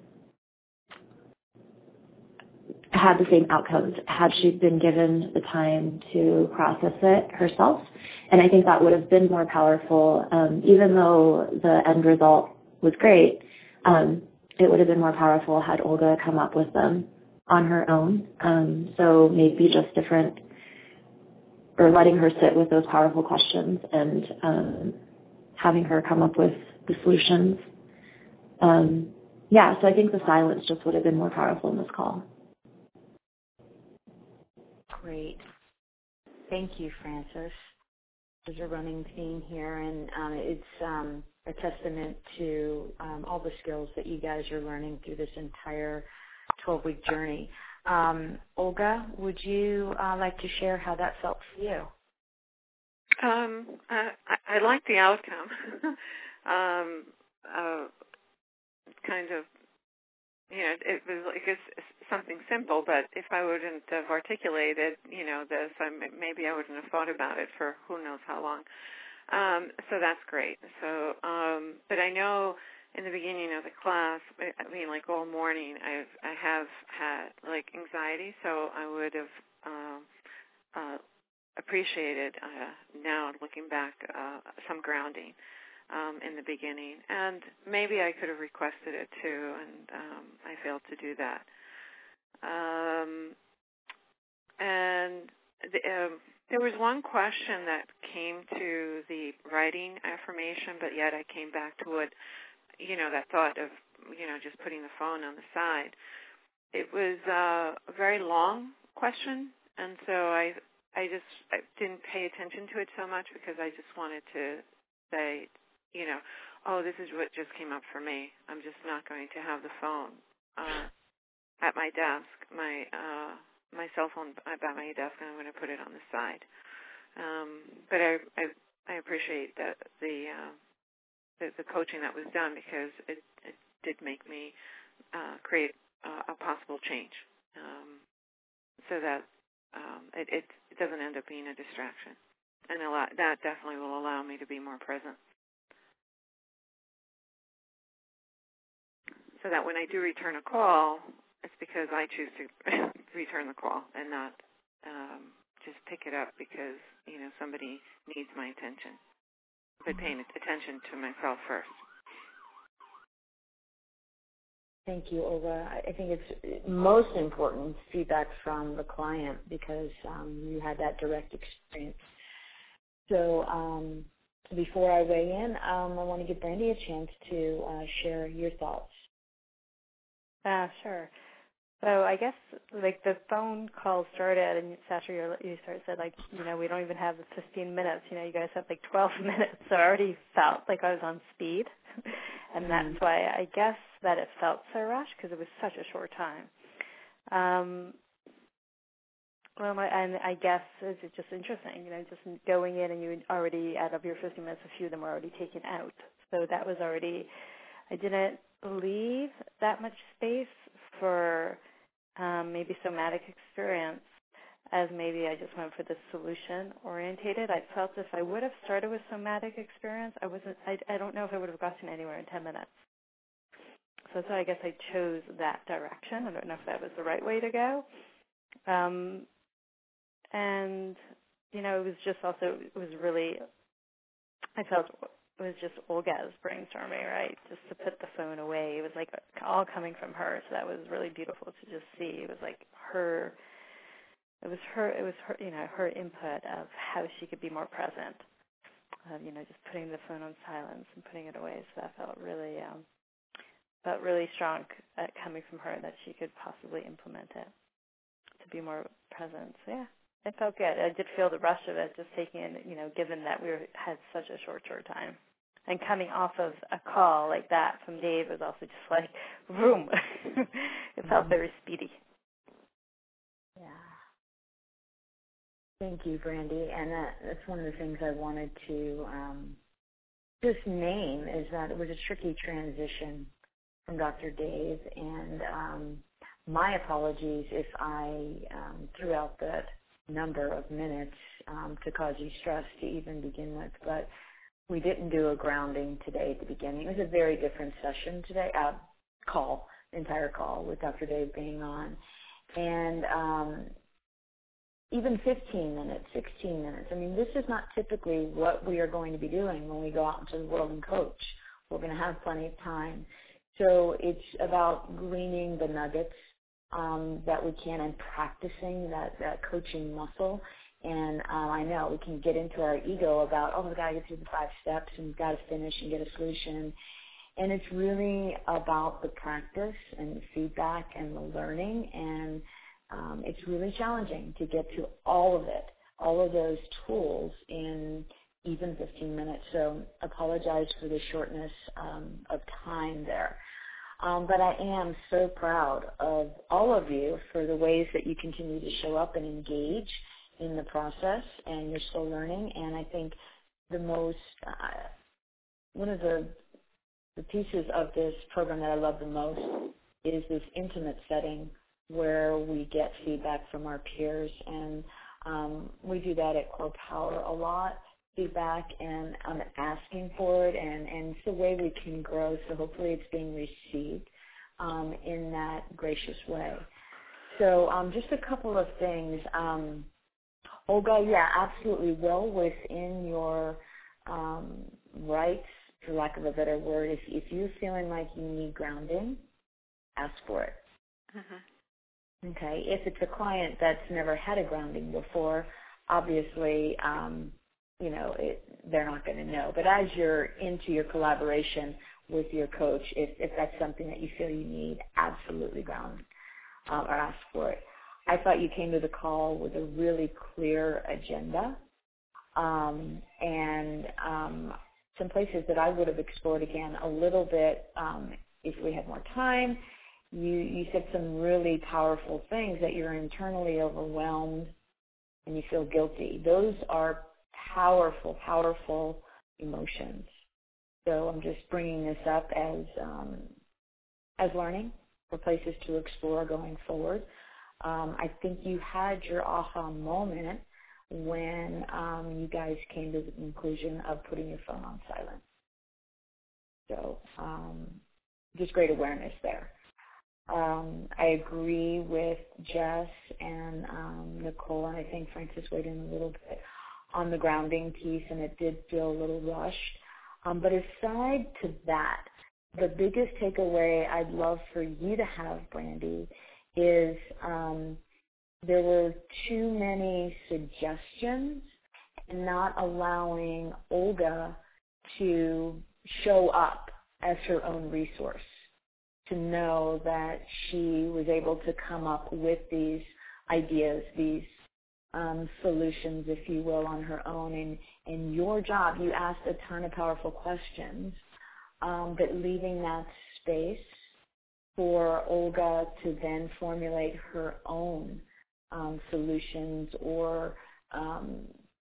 had the same outcomes had she been given the time to process it herself. And I think that would have been more powerful. Um, even though the end result was great, um, it would have been more powerful had Olga come up with them on her own. Um, so maybe just different, or letting her sit with those powerful questions and um, having her come up with the solutions. Um, yeah, so I think the silence just would have been more powerful in this call. Great. Thank you, Frances. There's a running theme here, and um, it's um, a testament to um, all the skills that you guys are learning through this entire twelve-week journey. Um, Olga, would you uh, like to share how that felt for you? Um, I, I like the outcome. um, uh, kind of, you know, it was like it's something simple, but if I wouldn't have articulated, you know, this, I, maybe I wouldn't have thought about it for who knows how long. Um, so that's great. So, um, but I know in the beginning of the class, I mean, like all morning, I've, I have had like anxiety, so I would have uh, uh, appreciated uh, now looking back uh, some grounding. Um, in the beginning, and maybe I could have requested it too, and um, I failed to do that. Um, and the, um, there was one question that came to the writing affirmation, but yet I came back to it, you know, that thought of, you know, just putting the phone on the side. It was uh, a very long question, and so I, I just I didn't pay attention to it so much because I just wanted to say you know, oh, this is what just came up for me. I'm just not going to have the phone uh, at my desk, my uh, my cell phone at my desk, and I'm going to put it on the side. Um, but I, I I appreciate that the, uh, the the coaching that was done, because it, it did make me uh, create uh, a possible change, um, so that um, it, it it doesn't end up being a distraction, and a lot, that definitely will allow me to be more present. So that when I do return a call, it's because I choose to return the call and not um, just pick it up because, you know, somebody needs my attention. But paying attention to myself first. Thank you, Olga. I think it's most important feedback from the client, because um, you had that direct experience. So um, before I weigh in, um, I want to give Brandy a chance to uh, share your thoughts. Uh, sure. So I guess, like, the phone call started, and Sasha, you started said, like, you know, we don't even have the fifteen minutes. You know, you guys have, like, twelve minutes. So I already felt like I was on speed. And mm-hmm. that's why I guess that it felt so rushed, because it was such a short time. Um, well, my, and I guess it's just interesting, you know, just going in and you already, out of your fifteen minutes, a few of them were already taken out. So that was already, I didn't leave that much space for um, maybe somatic experience, as maybe I just went for the solution orientated. I felt if I would have started with somatic experience, I wasn't. I, I don't know if I would have gotten anywhere in ten minutes. So, so I guess I chose that direction. I don't know if that was the right way to go. Um, and you know, it was just also it was really. I felt. It was just Olga's brainstorming, right? Just to put the phone away. It was like all coming from her, so that was really beautiful to just see. It was like her, it was her, it was her, you know, her input of how she could be more present. Uh, you know, just putting the phone on silence and putting it away. So that felt really, um, felt really strong uh, coming from her, that she could possibly implement it to be more present. So yeah. It felt good. I did feel the rush of it, just taking in, you know, given that we were, had such a short, short time. And coming off of a call like that from Dave was also just like, vroom. It felt mm-hmm. very speedy. Yeah. Thank you, Brandy. And that, that's one of the things I wanted to um, just name, is that it was a tricky transition from Doctor Dave. And um, my apologies if I um, threw out that number of minutes um, to cause you stress to even begin with, but we didn't do a grounding today at the beginning. It was a very different session today, uh, call, entire call with Doctor Dave being on. And um, even fifteen minutes, sixteen minutes. I mean, this is not typically what we are going to be doing when we go out into the world and coach. We're going to have plenty of time. So it's about gleaning the nuggets um, that we can and practicing that, that coaching muscle. And um, I know we can get into our ego about, oh, we've got to get through the five steps and we've got to finish and get a solution. And it's really about the practice and the feedback and the learning. And um, it's really challenging to get to all of it, all of those tools in even fifteen minutes. So apologize for the shortness um, of time there. Um, but I am so proud of all of you for the ways that you continue to show up and engage in the process, and you're still learning. And I think the most, uh, one of the, the pieces of this program that I love the most is this intimate setting where we get feedback from our peers. And um, we do that at Core Power a lot, feedback, and I'm asking for it, and, and it's the way we can grow. So hopefully it's being received um, in that gracious way. So um, just a couple of things. Um, Olga, yeah, absolutely well within your um, rights, for lack of a better word. If, if you're feeling like you need grounding, ask for it. Mm-hmm. Okay. If it's a client that's never had a grounding before, obviously, um, you know, it, they're not going to know. But as you're into your collaboration with your coach, if, if that's something that you feel you need, absolutely ground um, or ask for it. I thought you came to the call with a really clear agenda, um, and um, some places that I would have explored again a little bit um, if we had more time. You, you said some really powerful things, that you're internally overwhelmed and you feel guilty. Those are powerful, powerful emotions. So I'm just bringing this up as um, as learning for places to explore going forward. Um, I think you had your aha moment when um, you guys came to the conclusion of putting your phone on silent. So um, just great awareness there. Um, I agree with Jess and um, Nicole, and I think Francis weighed in a little bit on the grounding piece, and it did feel a little rushed. Um, but aside to that, the biggest takeaway I'd love for you to have, Brandy, is um, there were too many suggestions and not allowing Olga to show up as her own resource, to know that she was able to come up with these ideas, these um, solutions, if you will, on her own. And in your job, you asked a ton of powerful questions, um, but leaving that space for Olga to then formulate her own um, solutions or um,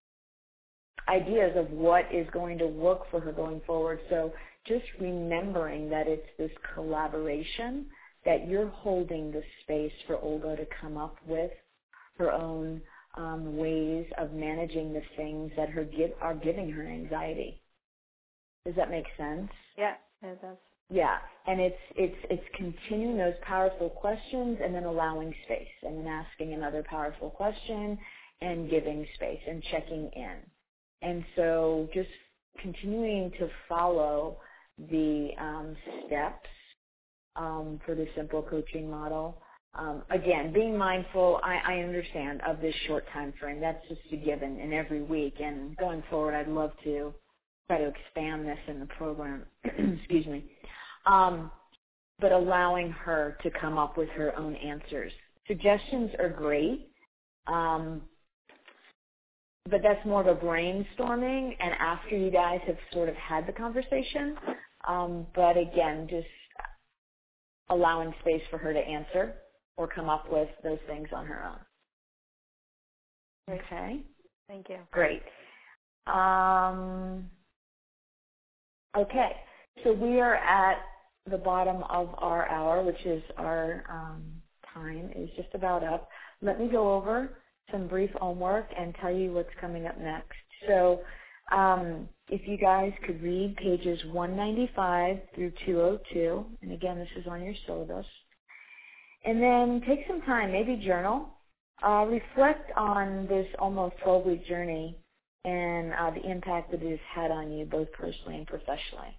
ideas of what is going to work for her going forward. So just remembering that it's this collaboration, that you're holding the space for Olga to come up with her own um, ways of managing the things that her give, are giving her anxiety. Does that make sense? Yeah, it does. Yeah, and it's it's it's continuing those powerful questions and then allowing space, and then asking another powerful question and giving space and checking in. And so just continuing to follow the um, steps um, for the simple coaching model. Um, again, being mindful, I, I understand, of this short time frame. That's just a given in every week. And going forward, I'd love to try to expand this in the program. Excuse me. Um, but allowing her to come up with her own answers. Suggestions are great. Um, But that's more of a brainstorming, and after you guys have sort of had the conversation. Um, but again, just allowing space for her to answer or come up with those things on her own. Okay. Thank you. Great. Um, okay. So we are at the bottom of our hour, which is our um, time is just about up. Let me go over some brief homework and tell you what's coming up next. So um, if you guys could read pages one ninety-five through two oh two, and again, this is on your syllabus, and then take some time, maybe journal, uh, reflect on this almost twelve-week journey and uh, the impact that it has had on you both personally and professionally.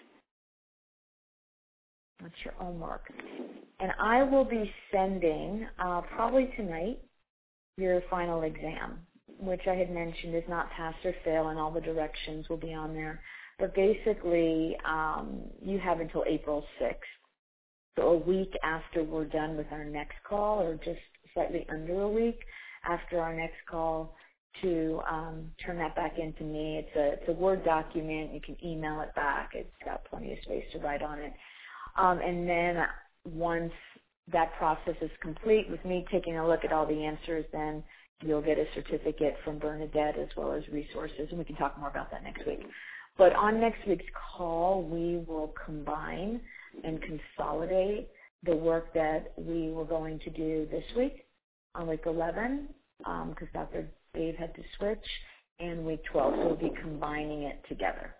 That's your homework. And I will be sending, uh, probably tonight, your final exam, which I had mentioned is not pass or fail, and all the directions will be on there. But basically, um, you have until April sixth, so a week after we're done with our next call, or just slightly under a week after our next call, to um, turn that back into me. It's a, it's a Word document. You can email it back. It's got plenty of space to write on it. Um, and then once that process is complete, with me taking a look at all the answers, then you'll get a certificate from Bernadette as well as resources, and we can talk more about that next week. But on next week's call, we will combine and consolidate the work that we were going to do this week on week eleven, because um, Doctor Dave had to switch, and week twelve, so we'll be combining it together.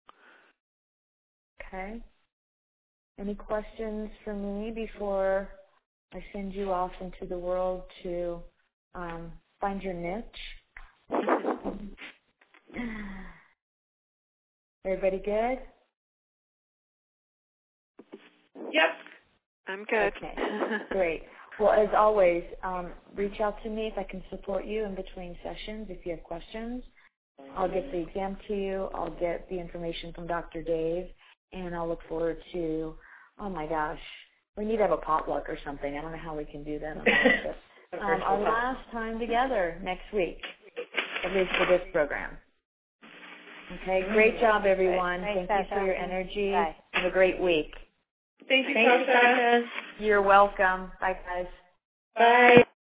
Okay? Any questions for me before I send you off into the world to um, find your niche? Everybody good? Yep. I'm good. Okay, great. Well, as always, um, reach out to me if I can support you in between sessions if you have questions. I'll get the exam to you. I'll get the information from Doctor Dave, and I'll look forward to, oh my gosh, we need to have a potluck or something. I don't know how we can do that. um, our last time together next week, at least for this program. Okay, great job, everyone. Thanks, Thank you Tasha. for your energy. Bye. Have a great week. Thank you, Thank you, Tasha. Tasha. You're welcome. Bye, guys. Bye.